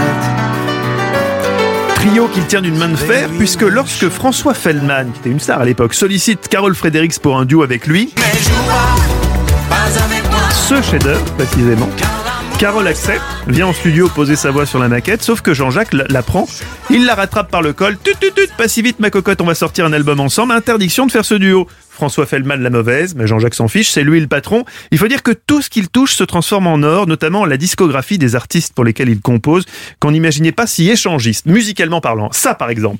S3: Trio qu'il tient d'une main de fer puisque lorsque François Feldman, qui était une star à l'époque, sollicite Carole Fredericks pour un duo avec lui, ce chef-d'œuvre précisément, Carole accepte, vient en studio poser sa voix sur la maquette, sauf que Jean-Jacques la prend, il la rattrape par le col, tut tut tut, pas si vite ma cocotte, on va sortir un album ensemble, interdiction de faire ce duo. François Feldman la mauvaise, mais Jean-Jacques s'en fiche, c'est lui le patron. Il faut dire que tout ce qu'il touche se transforme en or, notamment la discographie des artistes pour lesquels il compose, qu'on n'imaginait pas si échangistes, musicalement parlant. Ça par exemple.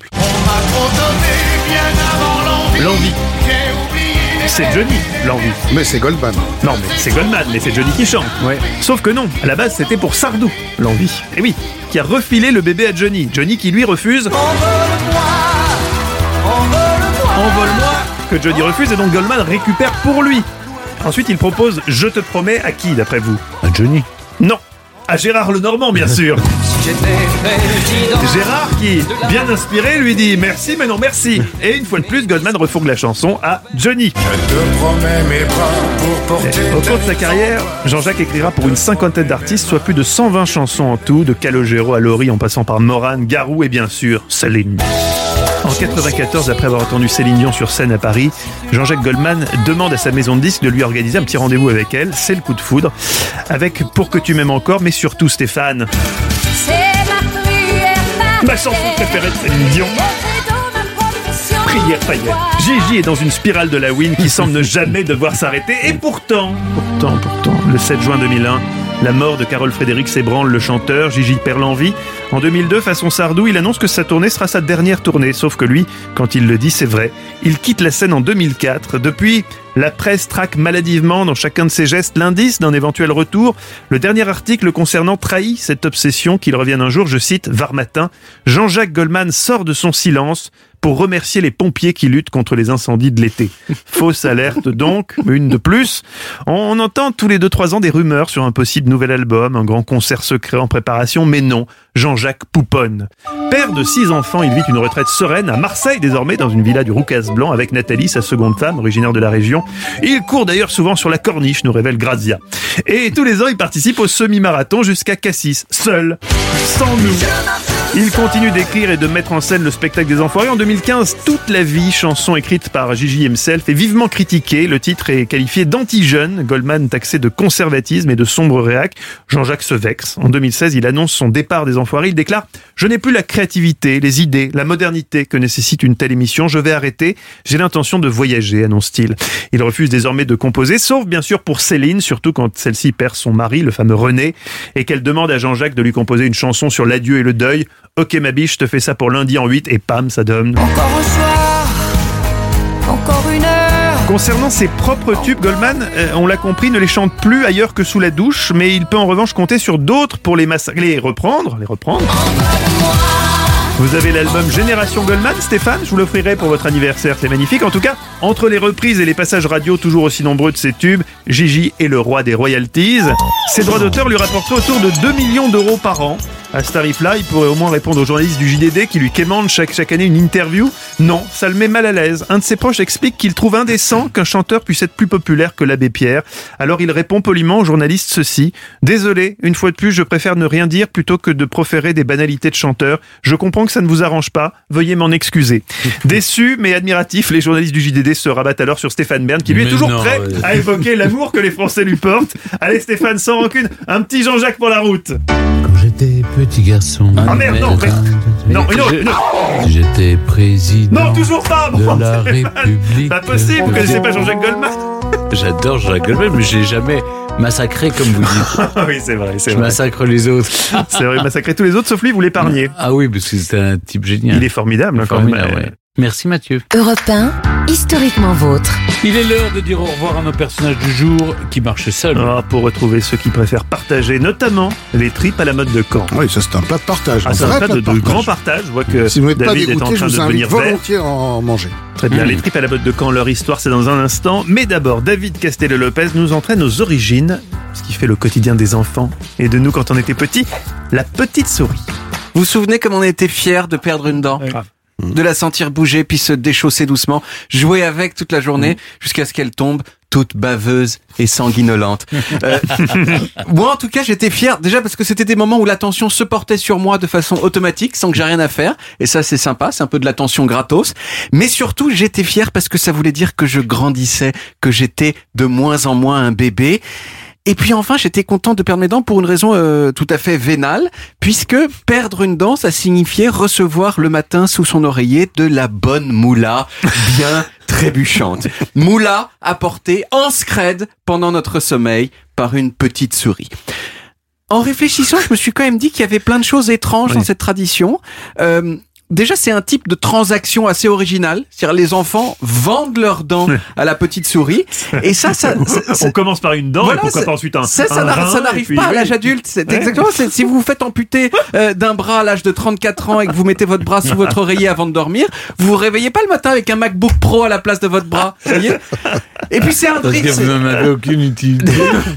S3: L'envie. C'est Johnny, l'envie.
S8: Mais c'est Goldman.
S3: Non, mais c'est Goldman, mais c'est Johnny qui chante. Ouais. Sauf que non, à la base c'était pour Sardou, l'envie. Et oui, qui a refilé le bébé à Johnny. Johnny qui lui refuse. Envole-moi, envole-moi. Envole-moi, que Johnny refuse et donc Goldman récupère pour lui. Ensuite il propose Je te promets à qui d'après vous?
S4: À Johnny.
S3: Non. À Gérard Lenormand, bien sûr. Gérard qui, bien inspiré, lui dit merci mais non merci. Et une fois de plus, Goldman refourgue la chanson à Johnny. Au cours de sa carrière, Jean-Jacques écrira pour une cinquantaine d'artistes, soit plus de cent vingt chansons en tout, de Calogero à Laurie en passant par Morane, Garou et bien sûr Céline. En quatre-vingt-quatorze, après avoir entendu Céline Dion sur scène à Paris, Jean-Jacques Goldman demande à sa maison de disques de lui organiser un petit rendez-vous avec elle. C'est le coup de foudre. Avec Pour que tu m'aimes encore, mais surtout Stéphane. Ma chanson préférée de Céline Dion. Prière païenne. Gigi est dans une spirale de la win qui semble ne jamais devoir s'arrêter. Et pourtant, pourtant, pourtant, le sept juin deux mille un, la mort de Carole Fredericks ébranle le chanteur, Gigi perd l'envie. En deux mille deux, façon Sardou, il annonce que sa tournée sera sa dernière tournée. Sauf que lui, quand il le dit, c'est vrai. Il quitte la scène en deux mille quatre. Depuis, la presse traque maladivement dans chacun de ses gestes l'indice d'un éventuel retour. Le dernier article concernant trahit cette obsession qu'il revienne un jour, je cite, Var Matin. Jean-Jacques Goldman sort de son silence pour remercier les pompiers qui luttent contre les incendies de l'été. Fausse alerte donc, une de plus. On entend tous les deux trois ans des rumeurs sur un possible nouvel album, un grand concert secret en préparation, mais non, Jean-Jacques pouponne. Père de six enfants, il vit une retraite sereine à Marseille désormais, dans une villa du Roucas Blanc avec Nathalie, sa seconde femme, originaire de la région. Il court d'ailleurs souvent sur la corniche, nous révèle Grazia. Et tous les ans, il participe au semi-marathon jusqu'à Cassis, seul, sans nous. Il continue d'écrire et de mettre en scène le spectacle des Enfoirés. En deux mille quinze, Toute la vie, chanson écrite par Gigi himself, est vivement critiquée. Le titre est qualifié d'anti-jeune. Goldman taxé de conservatisme et de sombre réac. Jean-Jacques se vexe. En deux mille seize, il annonce son départ des Enfoirés. Il déclare « Je n'ai plus la créativité, les idées, la modernité que nécessite une telle émission. Je vais arrêter. J'ai l'intention de voyager », annonce-t-il. Il refuse désormais de composer, sauf bien sûr pour Céline, surtout quand celle-ci perd son mari, le fameux René, et qu'elle demande à Jean-Jacques de lui composer une chanson sur l'adieu et le deuil. Ok ma biche, je te fais ça pour lundi en huit, et pam, ça donne.
S12: Encore un soir, encore une heure.
S3: Concernant ses propres tubes, Goldman, euh, on l'a compris, ne les chante plus ailleurs que sous la douche, mais il peut en revanche compter sur d'autres pour les massacrer, les reprendre, les reprendre. Vous avez l'album Génération Goldman, Stéphane, je vous l'offrirai pour votre anniversaire, c'est magnifique. En tout cas, entre les reprises et les passages radio toujours aussi nombreux de ses tubes, Gigi est le roi des royalties. Ses droits d'auteur lui rapporteraient autour de deux millions d'euros par an. À ce tarif-là, il pourrait au moins répondre aux journalistes du J D D qui lui quémandent chaque, chaque année une interview. Non, ça le met mal à l'aise. Un de ses proches explique qu'il trouve indécent qu'un chanteur puisse être plus populaire que l'abbé Pierre. Alors il répond poliment aux journalistes ceci. « Désolé, une fois de plus, je préfère ne rien dire plutôt que de proférer des banalités de chanteur. Je comprends que ça ne vous arrange pas, veuillez m'en excuser. » Déçus mais admiratifs, les journalistes du J D D se rabattent alors sur Stéphane Bern qui lui mais est toujours non, prêt ouais. à évoquer l'amour que les Français lui portent. Allez Stéphane, sans rancune, un petit Jean-Jacques pour la route.
S4: Quand j'étais petit garçon.
S3: Ah merde, non, mais... Non, une autre, une autre.
S4: J'étais président.
S3: Non, toujours pas.
S4: Bon, de la République.
S3: Pas possible, vous connaissez pas Jean-Jacques Goldman?
S4: J'adore Jean-Jacques Goldman, mais j'ai jamais massacré comme vous dites.
S3: Oui, c'est vrai, c'est
S4: Je
S3: vrai.
S4: massacre les autres.
S3: C'est vrai, massacrer tous les autres, sauf lui, vous l'épargnez.
S4: Ah oui, parce que c'est un type génial.
S3: Il est formidable,
S4: formidable,
S3: quand même.
S4: Ouais. Merci Mathieu.
S1: Europe un, historiquement vôtre.
S4: Il est l'heure de dire au revoir à nos personnages du jour qui marchent seuls.
S3: Ah, pour retrouver ceux qui préfèrent partager, notamment les tripes à la mode de Caen.
S8: Oui, ça c'est un plat de partage.
S3: Ah, c'est un plat de, de grand partage. Je vois que
S8: si vous n'êtes pas
S3: David
S8: dégoûté,
S3: est en train
S8: je vous
S3: de devenir
S8: invite
S3: vert.
S8: volontiers à en manger.
S3: Très bien,
S8: mmh.
S3: les tripes à la mode de Caen, leur histoire, c'est dans un instant. Mais d'abord, David Castello-Lopez nous entraîne aux origines, ce qui fait le quotidien des enfants et de nous quand on était petits, la petite souris.
S7: Vous vous souvenez comme on était fiers de perdre une dent ?
S3: Ouais.
S7: De la sentir bouger puis se déchausser doucement, jouer avec toute la journée mmh. jusqu'à ce qu'elle tombe toute baveuse et sanguinolente. euh, moi en tout cas j'étais fier déjà parce que c'était des moments où l'attention se portait sur moi de façon automatique sans que j'ai rien à faire et ça c'est sympa, c'est un peu de l'attention gratos, mais surtout j'étais fier parce que ça voulait dire que je grandissais, que j'étais de moins en moins un bébé. Et puis enfin, j'étais content de perdre mes dents pour une raison euh, tout à fait vénale, puisque perdre une dent, ça signifiait recevoir le matin sous son oreiller de la bonne moula, bien trébuchante. Moula apportée en scred pendant notre sommeil par une petite souris. En réfléchissant, je me suis quand même dit qu'il y avait plein de choses étranges oui. dans cette tradition. Euh, Déjà, c'est un type de transaction assez original. C'est-à-dire, les enfants vendent leurs dents à la petite souris. Et ça, ça, ça, ça
S3: on commence par une dent voilà, et pourquoi pas ensuite un,
S7: ça, ça,
S3: un
S7: ça,
S3: rein,
S7: ça n'arrive
S3: puis,
S7: pas à
S3: oui.
S7: l'âge adulte. C'est
S3: ouais.
S7: exactement. C'est, si vous vous faites amputer euh, d'un bras à l'âge de trente-quatre ans et que vous mettez votre bras sous votre oreiller avant de dormir, vous vous réveillez pas le matin avec un MacBook Pro à la place de votre bras. Vous voyez ? Et puis c'est un
S4: Parce que vous n'en avez aucune utilité.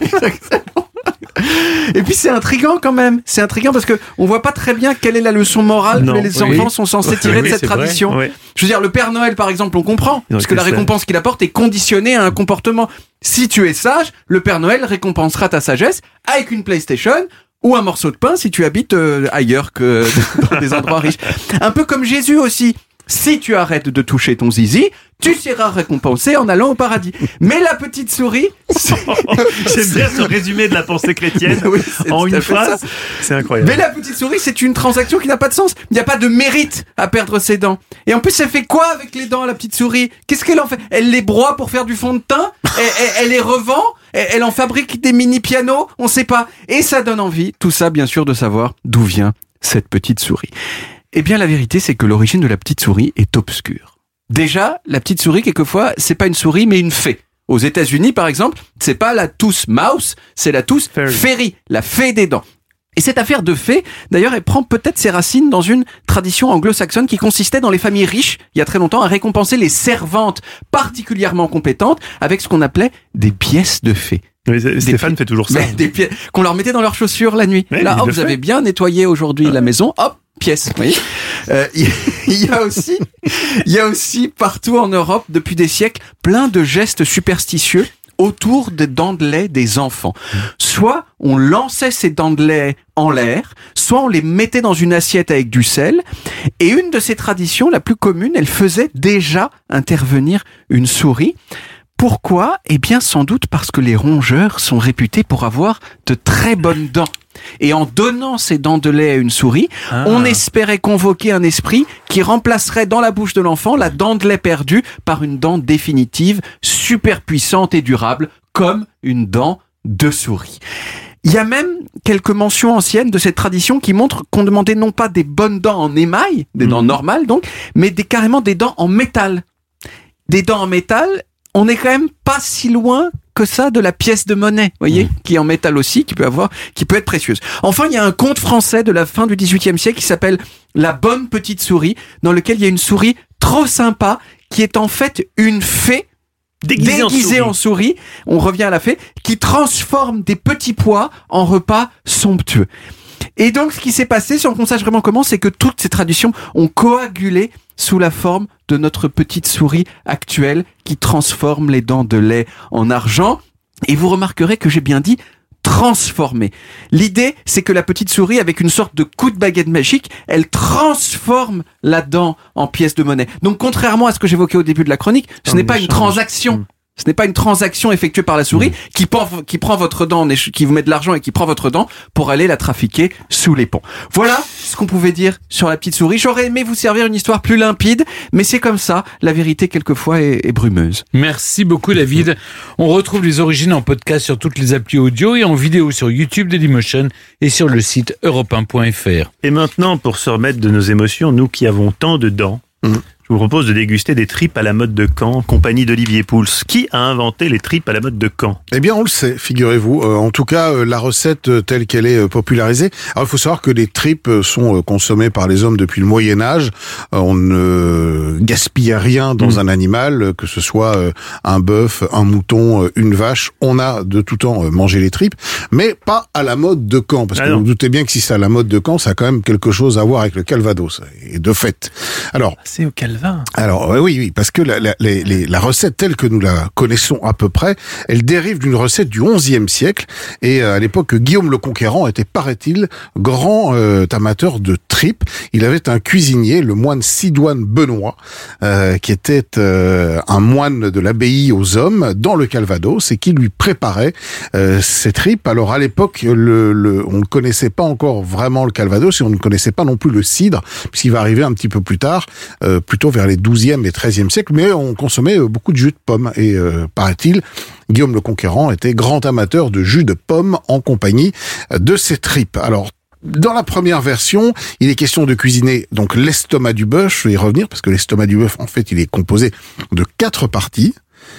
S7: Et puis c'est intriguant quand même. C'est intriguant parce que on voit pas très bien quelle est la leçon morale non, que les oui. enfants sont censés tirer oui, de cette tradition.
S3: Vrai, oui.
S7: Je veux dire, le Père Noël par exemple, on comprend, parce que la récompense qu'il apporte est conditionnée à un comportement. Si tu es sage, le Père Noël récompensera ta sagesse avec une PlayStation ou un morceau de pain si tu habites euh, ailleurs que dans des endroits riches. Un peu comme Jésus aussi. Si tu arrêtes de toucher ton zizi, tu seras récompensé en allant au paradis. Mais la petite souris... C'est...
S3: J'aime bien ce résumé de la pensée chrétienne oui, en une phrase. Ça. C'est incroyable.
S7: Mais la petite souris, c'est une transaction qui n'a pas de sens. Il n'y a pas de mérite à perdre ses dents. Et en plus, elle fait quoi avec les dents, la petite souris ? Qu'est-ce qu'elle en fait ? Elle les broie pour faire du fond de teint ? elle, elle, elle les revend ? elle, elle en fabrique des mini-pianos ? On ne sait pas. Et ça donne envie, tout ça, bien sûr, de savoir d'où vient cette petite souris. Eh bien, la vérité, c'est que l'origine de la petite souris est obscure. Déjà, la petite souris, quelquefois, c'est pas une souris, mais une fée. Aux États-Unis, par exemple, c'est pas la Tooth Mouse, c'est la Tooth Fairy, la fée des dents. Et cette affaire de fée, d'ailleurs, elle prend peut-être ses racines dans une tradition anglo-saxonne qui consistait dans les familles riches, il y a très longtemps, à récompenser les servantes particulièrement compétentes avec ce qu'on appelait des pièces de fée.
S3: Oui, Stéphane pi- fait toujours ça.
S7: Mais des pièces qu'on leur mettait dans leurs chaussures la nuit.
S3: Oui,
S7: Là, hop, vous
S3: fait.
S7: avez bien nettoyé aujourd'hui ah. la maison, hop, pièce. Vous voyez euh, il y a aussi, il y a aussi partout en Europe depuis des siècles plein de gestes superstitieux autour des dents de lait des enfants. Soit on lançait ces dents de lait en l'air, soit on les mettait dans une assiette avec du sel. Et une de ces traditions, la plus commune, elle faisait déjà intervenir une souris. Pourquoi ? Eh bien, sans doute parce que les rongeurs sont réputés pour avoir de très bonnes dents. Et en donnant ces dents de lait à une souris, ah. on espérait convoquer un esprit qui remplacerait dans la bouche de l'enfant la dent de lait perdue par une dent définitive, super puissante et durable, comme une dent de souris. Il y a même quelques mentions anciennes de cette tradition qui montrent qu'on demandait non pas des bonnes dents en émail, des mmh. dents normales donc, mais des, carrément des dents en métal. Des dents en métal, on est quand même pas si loin que ça de la pièce de monnaie, vous voyez, mmh. qui est en métal aussi, qui peut avoir, qui peut être précieuse. Enfin, il y a un conte français de la fin du dix-huitième siècle qui s'appelle La bonne petite souris, dans lequel il y a une souris trop sympa qui est en fait une fée déguisée, déguisée en, souris. en souris. On revient à la fée qui transforme des petits pois en repas somptueux. Et donc, ce qui s'est passé, sans qu'on sache vraiment comment, c'est que toutes ces traditions ont coagulé sous la forme de notre petite souris actuelle qui transforme les dents de lait en argent. Et vous remarquerez que j'ai bien dit transformer. L'idée, c'est que la petite souris, avec une sorte de coup de baguette magique, elle transforme la dent en pièce de monnaie. Donc, contrairement à ce que j'évoquais au début de la chronique, ce n'est pas une transaction. Mmh. Ce n'est pas une transaction effectuée par la souris mmh. qui, prend, qui prend votre dent, qui vous met de l'argent et qui prend votre dent pour aller la trafiquer sous les ponts. Voilà ce qu'on pouvait dire sur la petite souris. J'aurais aimé vous servir une histoire plus limpide, mais c'est comme ça. La vérité, quelquefois, est, est brumeuse.
S4: Merci beaucoup, David. On retrouve les origines en podcast sur toutes les applis audio et en vidéo sur YouTube de Dailymotion et sur le site europe un point f r.
S3: Et maintenant, pour se remettre de nos émotions, nous qui avons tant de dents, mmh. je vous propose de déguster des tripes à la mode de Caen, en compagnie d'Olivier Pouls. Qui a inventé les tripes à la mode de Caen ?
S8: Eh bien, on le sait, figurez-vous. Euh, en tout cas, euh, la recette euh, telle qu'elle est euh, popularisée. Alors, il faut savoir que les tripes euh, sont euh, consommées par les hommes depuis le Moyen-Âge. Euh, on ne gaspille rien dans mmh. un animal, euh, que ce soit euh, un bœuf, un mouton, euh, une vache. On a de tout temps euh, mangé les tripes, mais pas à la mode de Caen. Parce ah que non. vous, vous doutez bien que si c'est à la mode de Caen, ça a quand même quelque chose à voir avec le Calvados. Et de fait. Alors,
S6: c'est au Calvados.
S8: Alors oui, oui, parce que la, la, la, la recette telle que nous la connaissons à peu près, elle dérive d'une recette du onzième siècle. Et à l'époque, Guillaume le Conquérant était, paraît-il, grand euh, amateur de tripes. Il avait un cuisinier, le moine Sidoine Benoît, euh, qui était euh, un moine de l'abbaye aux Hommes dans le Calvados et qui lui préparait euh, ces tripes. Alors à l'époque, le, le, on ne connaissait pas encore vraiment le Calvados et on ne connaissait pas non plus le cidre, puisqu'il va arriver un petit peu plus tard, euh, plutôt vers les douzième et treizième siècles, mais on consommait beaucoup de jus de pomme. Et euh, paraît-il, Guillaume le Conquérant était grand amateur de jus de pomme en compagnie de ses tripes. Alors, dans la première version, il est question de cuisiner donc l'estomac du bœuf. Je vais y revenir parce que l'estomac du bœuf, en fait, il est composé de quatre parties.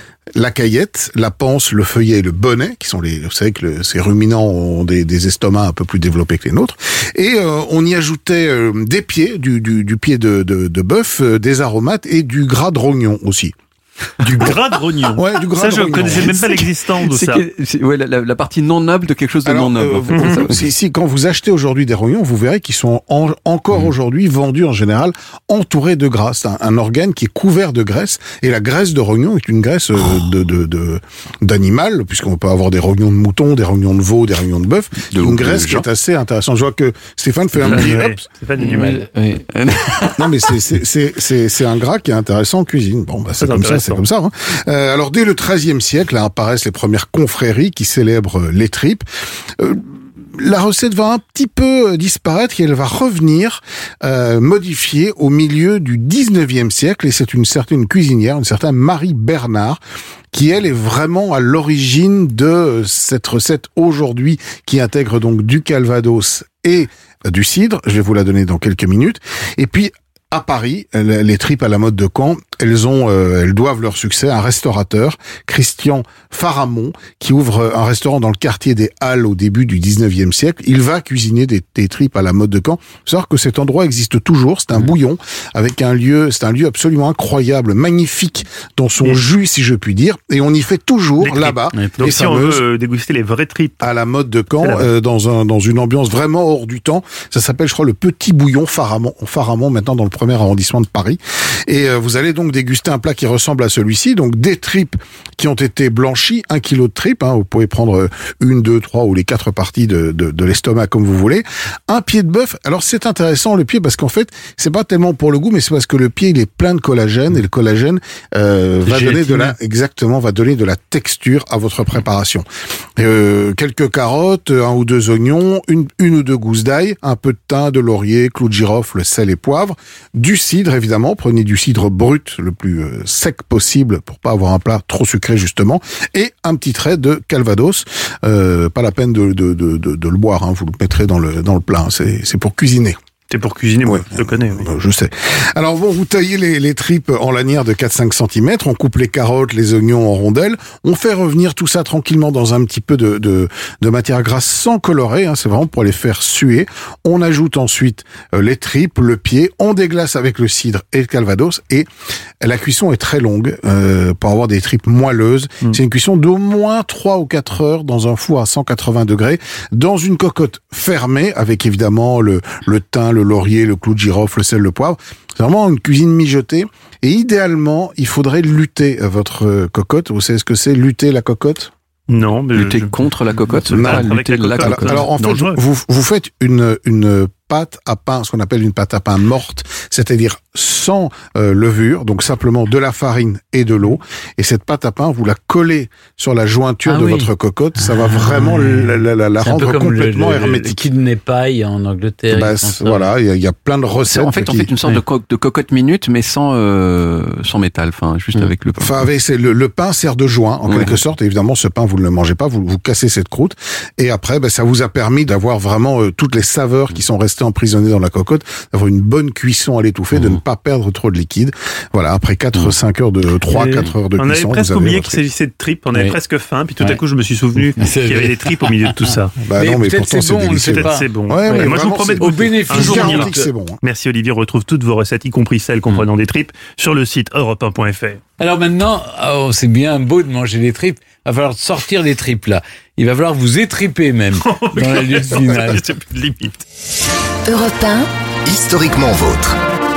S8: La caillette, la panse, le feuillet et le bonnet, qui sont les, vous savez que le, ces ruminants ont des, des estomacs un peu plus développés que les nôtres. Et euh, on y ajoutait euh, des pieds, du, du, du pied de, de, de bœuf, euh, des aromates et du gras de rognon aussi.
S3: Du gras de rognon.
S8: Ouais, du gras
S3: ça,
S8: de
S3: je
S8: rognon.
S3: connaissais même pas l'existence de
S7: c'est
S3: ça.
S7: Que, c'est, ouais, la, la partie non noble de quelque chose de
S8: Alors,
S7: non noble.
S8: Euh,
S7: en fait,
S8: vous,
S7: c'est ça.
S8: si, si, quand vous achetez aujourd'hui des rognons, vous verrez qu'ils sont en, encore mmh. aujourd'hui vendus en général entourés de gras. C'est un, un organe qui est couvert de graisse. Et la graisse de rognon est une graisse euh, de, de, de, d'animal, puisqu'on peut avoir des rognons de mouton, des rognons de veau, des rognons de bœuf. De une graisse qui est assez intéressante. Je vois que Stéphane fait un petit...
S3: Ouais, Stéphane a du mal.
S7: Oui.
S8: Non, mais c'est, c'est, c'est, c'est, c'est un gras qui est intéressant en cuisine. Bon, bah, c'est, c'est comme ça, c'est comme ça. Hein. Euh, alors, dès le treizième siècle, là, apparaissent les premières confréries qui célèbrent les tripes. Euh, la recette va un petit peu disparaître et elle va revenir euh, modifiée au milieu du dix-neuvième siècle. Et c'est une certaine cuisinière, une certaine Marie Bernard, qui, elle, est vraiment à l'origine de cette recette aujourd'hui, qui intègre donc du Calvados et du cidre. Je vais vous la donner dans quelques minutes. Et puis, à Paris, les tripes à la mode de Caen, elles ont, euh, elles doivent leur succès à un restaurateur, Christian Pharamond, qui ouvre un restaurant dans le quartier des Halles au début du dix-neuvième siècle. Il va cuisiner des, des tripes à la mode de Caen. Il faut savoir que cet endroit existe toujours. C'est un mmh. bouillon avec un lieu, c'est un lieu absolument incroyable, magnifique dans son mmh. jus, si je puis dire. Et on y fait toujours là-bas.
S3: Ouais. Donc si on veut euh, déguster les vraies tripes
S8: à la mode de Caen, euh, dans un, dans une ambiance vraiment hors du temps. Ça s'appelle, je crois, le Petit Bouillon Pharamond. Pharamond, maintenant dans le premier arrondissement de Paris. Et euh, vous allez donc déguster un plat qui ressemble à celui-ci, donc des tripes qui ont été blanchies, un kilo de tripes, hein, vous pouvez prendre une, deux, trois ou les quatre parties de, de, de l'estomac comme vous voulez, un pied de bœuf. Alors c'est intéressant le pied parce qu'en fait c'est pas tellement pour le goût, mais c'est parce que le pied il est plein de collagène et le collagène euh, va donner de la exactement va donner de la texture à votre préparation. Euh, quelques carottes, un ou deux oignons, une, une ou deux gousses d'ail, un peu de thym, de laurier, clou de girofle, sel et poivre, du cidre évidemment, prenez du cidre brut le plus euh, sec possible pour pas avoir un plat trop sucré justement, et un petit trait de calvados. Euh, pas la peine de, de, de, de, de le boire, hein, vous le mettrez dans le dans le plat, hein, c'est c'est pour cuisiner.
S3: C'est pour cuisiner, moi, ouais, je le connais. Oui.
S8: Je sais. Alors bon, vous taillez les, les tripes en lanières de quatre à cinq centimètres, on coupe les carottes, les oignons en rondelles, on fait revenir tout ça tranquillement dans un petit peu de, de, de matière grasse sans colorer, hein, c'est vraiment pour les faire suer. On ajoute ensuite euh, les tripes, le pied, on déglace avec le cidre et le calvados, et la cuisson est très longue euh, pour avoir des tripes moelleuses. Mmh. C'est une cuisson d'au moins trois ou quatre heures dans un four à cent quatre-vingts degrés, dans une cocotte fermée, avec évidemment le, le thym, le le laurier, le clou de girofle, le sel, le poivre. C'est vraiment une cuisine mijotée. Et idéalement, il faudrait lutter votre cocotte. Vous savez ce que c'est, lutter la cocotte ?
S3: Non, mais
S7: lutter
S3: je...
S7: contre la cocotte.
S3: Non,
S7: lutter
S3: la cocotte.
S7: la cocotte.
S8: Alors, alors en fait, vous, vous faites une, une pâte à pain, ce qu'on appelle une pâte à pain morte, c'est-à-dire sans euh, levure, donc simplement de la farine et de l'eau. Et cette pâte à pain, vous la collez sur la jointure ah, de oui. votre cocotte, ça va vraiment ah, la, la, la, la rendre complètement le, le, hermétique.
S4: Le kidney pie en Angleterre.
S8: Bah, voilà, il y, y a plein de recettes.
S7: En fait,
S8: qui...
S7: on fait une sorte oui. de, co- de cocotte minute, mais sans euh, sans métal, enfin juste mmh. avec le pain.
S8: Enfin, avec c'est le, le pain sert de joint en ouais. quelque sorte. Et évidemment, ce pain vous ne le mangez pas, vous vous cassez cette croûte. Et après, bah, ça vous a permis d'avoir vraiment euh, toutes les saveurs qui sont restées emprisonnées dans la cocotte, d'avoir une bonne cuisson à l'étouffer, mmh. de ne pas perdre trop de liquide. Voilà, après quatre à cinq heures de trois à quatre heures de
S3: on
S8: cuisson.
S3: On avait presque oublié qu'il s'agissait de tripes, on avait oui. presque faim, puis tout ouais. à coup je me suis souvenu qu'il y avait des tripes au milieu de tout ça.
S8: Bah mais non, mais pourtant c'est,
S4: c'est bon,
S8: délicieux.
S3: Peut-être c'est bon.
S8: Ouais,
S3: ouais, moi je vous promets
S4: au bénéfice
S8: je garantis que c'est bon.
S3: Merci Olivier, on retrouve toutes vos recettes, y compris celles comprenant mmh. des tripes, sur le site europe un point f r.
S4: Alors maintenant, oh, c'est bien beau de manger des tripes. Il va falloir sortir les tripes là. Il va falloir vous étriper même dans la lutte finale.
S3: C'est plus de limite.
S1: Europe un,
S2: historiquement vôtre.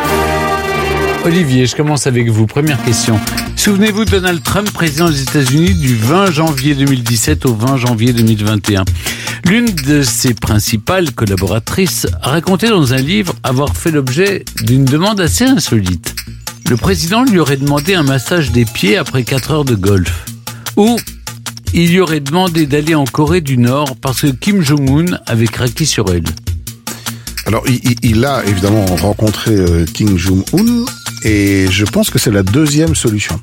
S4: Olivier, je commence avec vous. Première question. Souvenez-vous de Donald Trump, président des États-Unis du vingt janvier deux mille dix-sept au vingt janvier deux mille vingt et un. L'une de ses principales collaboratrices a raconté dans un livre avoir fait l'objet d'une demande assez insolite. Le président lui aurait demandé un massage des pieds après quatre heures de golf. Ou il lui aurait demandé d'aller en Corée du Nord parce que Kim Jong-un avait craqué sur elle.
S8: Alors, il, il a évidemment rencontré euh, Kim Jong-un et je pense que c'est la deuxième solution.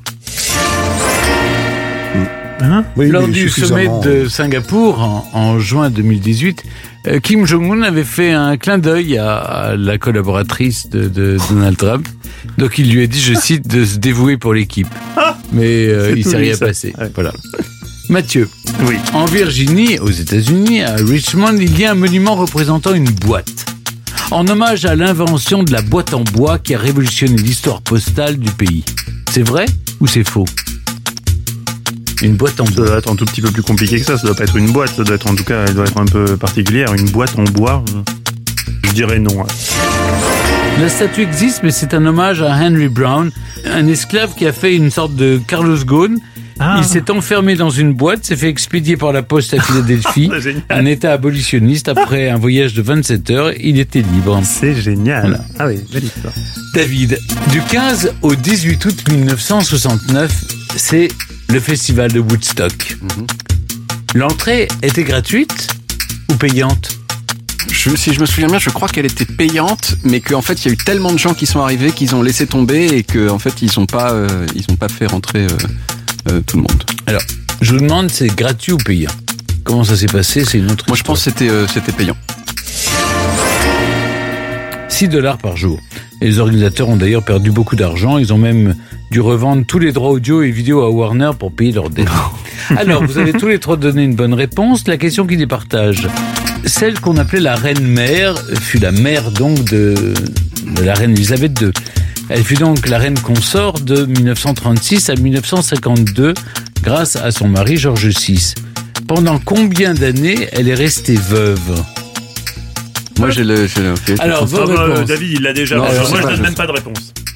S4: Hein oui, Lors du sommet de Singapour en, en juin deux mille dix-huit, euh, Kim Jong-un avait fait un clin d'œil à, à la collaboratrice de, de Donald Trump. Donc il lui a dit, je cite, de se dévouer pour l'équipe. Mais euh, il s'est rien passé. Ouais. Voilà. Mathieu,
S3: oui.
S4: En Virginie, aux États-Unis, à Richmond, il y a un monument représentant une boîte. En hommage à l'invention de la boîte en bois qui a révolutionné l'histoire postale du pays. C'est vrai ou c'est faux ? Une boîte en bois.
S3: Ça doit être un tout petit peu plus compliqué que ça. Ça doit pas être une boîte. Ça doit être, en tout cas, elle doit être un peu particulière. Une boîte en bois, je dirais non.
S4: La statue existe, mais c'est un hommage à Henry Brown, un esclave qui a fait une sorte de Carlos Ghosn. Ah. Il s'est enfermé dans une boîte, s'est fait expédier par la poste à Philadelphie, un état abolitionniste. Après un voyage de vingt-sept heures, il était libre.
S3: C'est génial. Voilà. Ah oui, belle histoire.
S4: David, du quinze au dix-huit août mille neuf cent soixante-neuf, c'est le festival de Woodstock. Mm-hmm. L'entrée était gratuite ou payante ?
S7: Je, si je me souviens bien, je crois qu'elle était payante, mais qu'en fait, il y a eu tellement de gens qui sont arrivés qu'ils ont laissé tomber et qu'en fait, ils n'ont pas, euh, ils ont pas fait rentrer euh, euh, tout le monde.
S4: Alors, je vous demande, c'est gratuit ou payant ? Comment ça s'est passé ? C'est une autre
S7: Moi,
S4: histoire.
S7: je pense que c'était, euh, c'était payant.
S4: six dollars par jour. Et les organisateurs ont d'ailleurs perdu beaucoup d'argent. Ils ont même dû revendre tous les droits audio et vidéo à Warner pour payer leurs dettes. Alors, vous avez tous les trois donné une bonne réponse. La question qui les partage, celle qu'on appelait la reine-mère, fut la mère donc de, de la reine Elisabeth deux. Elle fut donc la reine consort de mille neuf cent trente-six à mille neuf cent cinquante-deux grâce à son mari George six. Pendant combien d'années elle est restée veuve ?
S7: Moi, j'ai le... J'ai le okay,
S4: alors, vos
S3: ah,
S4: réponses.
S3: bah, David, il l'a déjà.
S4: Non,
S3: alors, moi, je
S4: pas,
S3: donne
S4: je...
S3: même pas de réponse.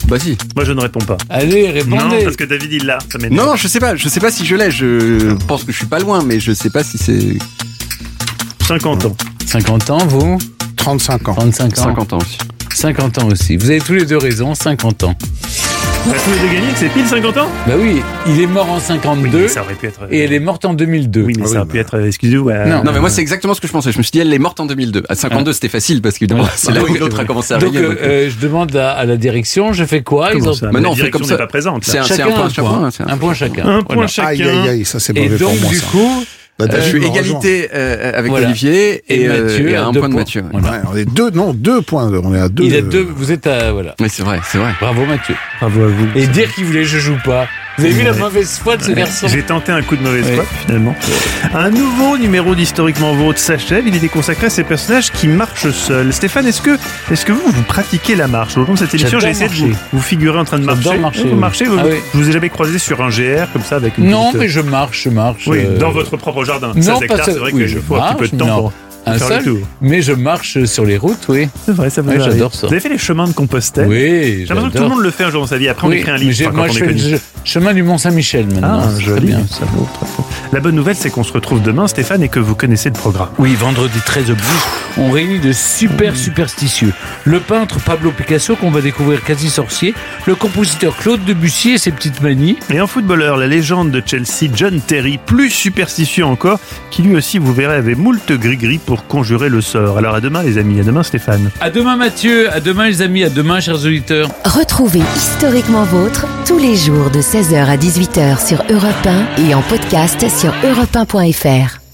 S7: Bah si.
S3: Moi, je ne réponds pas.
S4: Allez, répondez.
S3: Non, parce que David, il l'a. Ça m'énerve.
S7: Non, je sais pas, je sais pas si je l'ai, je pense que je suis pas loin, mais je sais pas si c'est...
S3: cinquante ans.
S4: cinquante ans, vous?
S8: trente-cinq ans.
S4: trente-cinq ans.
S7: cinquante ans aussi.
S4: cinquante ans aussi. Vous avez tous les deux raison, cinquante ans.
S3: On a tous les deux gagné, que c'est pile cinquante ans?
S4: Bah oui, il est mort en cinquante-deux.
S3: Oui, ça aurait pu être.
S4: Et elle est morte en deux mille deux.
S3: Oui, mais
S8: Ah
S3: ça
S8: oui,
S3: aurait
S8: bah.
S3: pu être. euh, Excusez-moi. euh,
S7: Non, mais moi, c'est exactement ce que je pensais. Je me suis dit, elle est morte en deux mille deux. À cinquante-deux, c'était facile parce qu'évidemment, c'est là où l'autre a commencé à
S4: Donc,
S7: régner.
S4: euh, euh, je demande à, à la direction, je fais quoi?
S3: Comment
S4: Ils ont-
S3: ça
S7: Maintenant,
S3: La
S7: on fait
S3: direction
S7: comme
S3: n'est
S7: ça.
S3: pas présente.
S7: C'est
S3: là.
S7: un,
S4: Chacun
S7: c'est un point,
S4: un
S7: chacun.
S4: point.
S7: c'est un-
S4: Un point chacun.
S3: Un point
S4: Voilà.
S3: chacun.
S8: Aïe, aïe, aïe, ça c'est
S4: Et
S8: mauvais
S4: donc,
S8: pour moi,
S4: du
S8: ça.
S4: coup,
S8: Bah,
S7: Je
S8: David
S7: suis
S8: me rejoint.
S7: égalité euh, avec
S4: Voilà.
S7: Olivier et,
S4: Et
S7: euh,
S4: Mathieu
S7: et
S4: à
S7: un
S4: deux
S7: point de
S4: points.
S7: Mathieu.
S4: Voilà.
S8: Ouais, on est deux, non, deux points. On est à deux.
S4: il a
S8: euh,
S4: deux, vous êtes à, voilà.
S7: Oui, c'est vrai, c'est vrai.
S4: Bravo Mathieu.
S3: Bravo à vous.
S4: Et dire qu'il voulait je joue pas. Vous avez vu la mauvaise foi de ce garçon?
S3: J'ai tenté un coup de mauvaise
S4: Ouais.
S3: foi, finalement. Un nouveau numéro d'Historiquement Vôtre s'achève. Il était consacré à ces personnages qui marchent seuls. Stéphane, est-ce que, est-ce que vous, vous pratiquez la marche? Au long de cette émission, j'ai
S4: J'adore
S3: essayé de vous,
S4: marcher.
S3: vous figurer en train de
S4: J'adore
S3: marcher.
S4: marcher,
S3: Vous
S4: oui.
S3: marchez vous,
S4: Ah oui.
S3: Je vous ai jamais croisé sur un G R comme ça avec une
S4: Non,
S3: petite-
S4: mais je marche, je marche.
S3: Oui,
S4: euh,
S3: dans votre propre jardin.
S4: non,
S3: seize
S4: pas
S3: hectares,
S4: ça-
S3: c'est vrai
S4: oui,
S3: que je faut un petit peu de
S4: marche,
S3: temps
S4: non.
S3: pour
S4: un
S3: faire le
S4: seul,
S3: tour.
S4: mais je marche sur les routes, oui.
S3: C'est vrai, ça vous
S4: Ouais,
S3: arrive.
S4: j'adore ça.
S3: Vous avez fait les chemins de Compostelle?
S4: Oui,
S3: J'ai l'impression que tout le
S4: j'adore.
S3: monde le fait un jour dans sa vie. Après, on
S4: Oui,
S3: écrit un
S4: mais
S3: livre
S4: j'ai-
S3: enfin,
S4: moi,
S3: quand on
S4: je
S3: est
S4: fais
S3: connu.
S4: le chemin du Mont-Saint-Michel maintenant.
S3: Ah,
S4: C'est
S3: joli.
S4: très bien.
S3: Ça vaut très bien. La bonne nouvelle, c'est qu'on se retrouve demain, Stéphane, et que vous connaissez le programme.
S4: Oui, vendredi treize août, on réunit de super superstitieux. Le peintre Pablo Picasso, qu'on va découvrir quasi sorcier, le compositeur Claude Debussy et ses petites manies.
S3: Et un footballeur, la légende de Chelsea, John Terry, plus superstitieux encore, qui lui aussi, vous verrez, avait moult gris-gris pour conjurer le sort. Alors à demain, les amis. À demain, Stéphane.
S4: À demain Mathieu, à demain les amis, à demain chers auditeurs.
S1: Retrouvez Historiquement Vôtre tous les jours de seize heures à dix-huit heures sur Europe un et en podcast sur europe un point f r.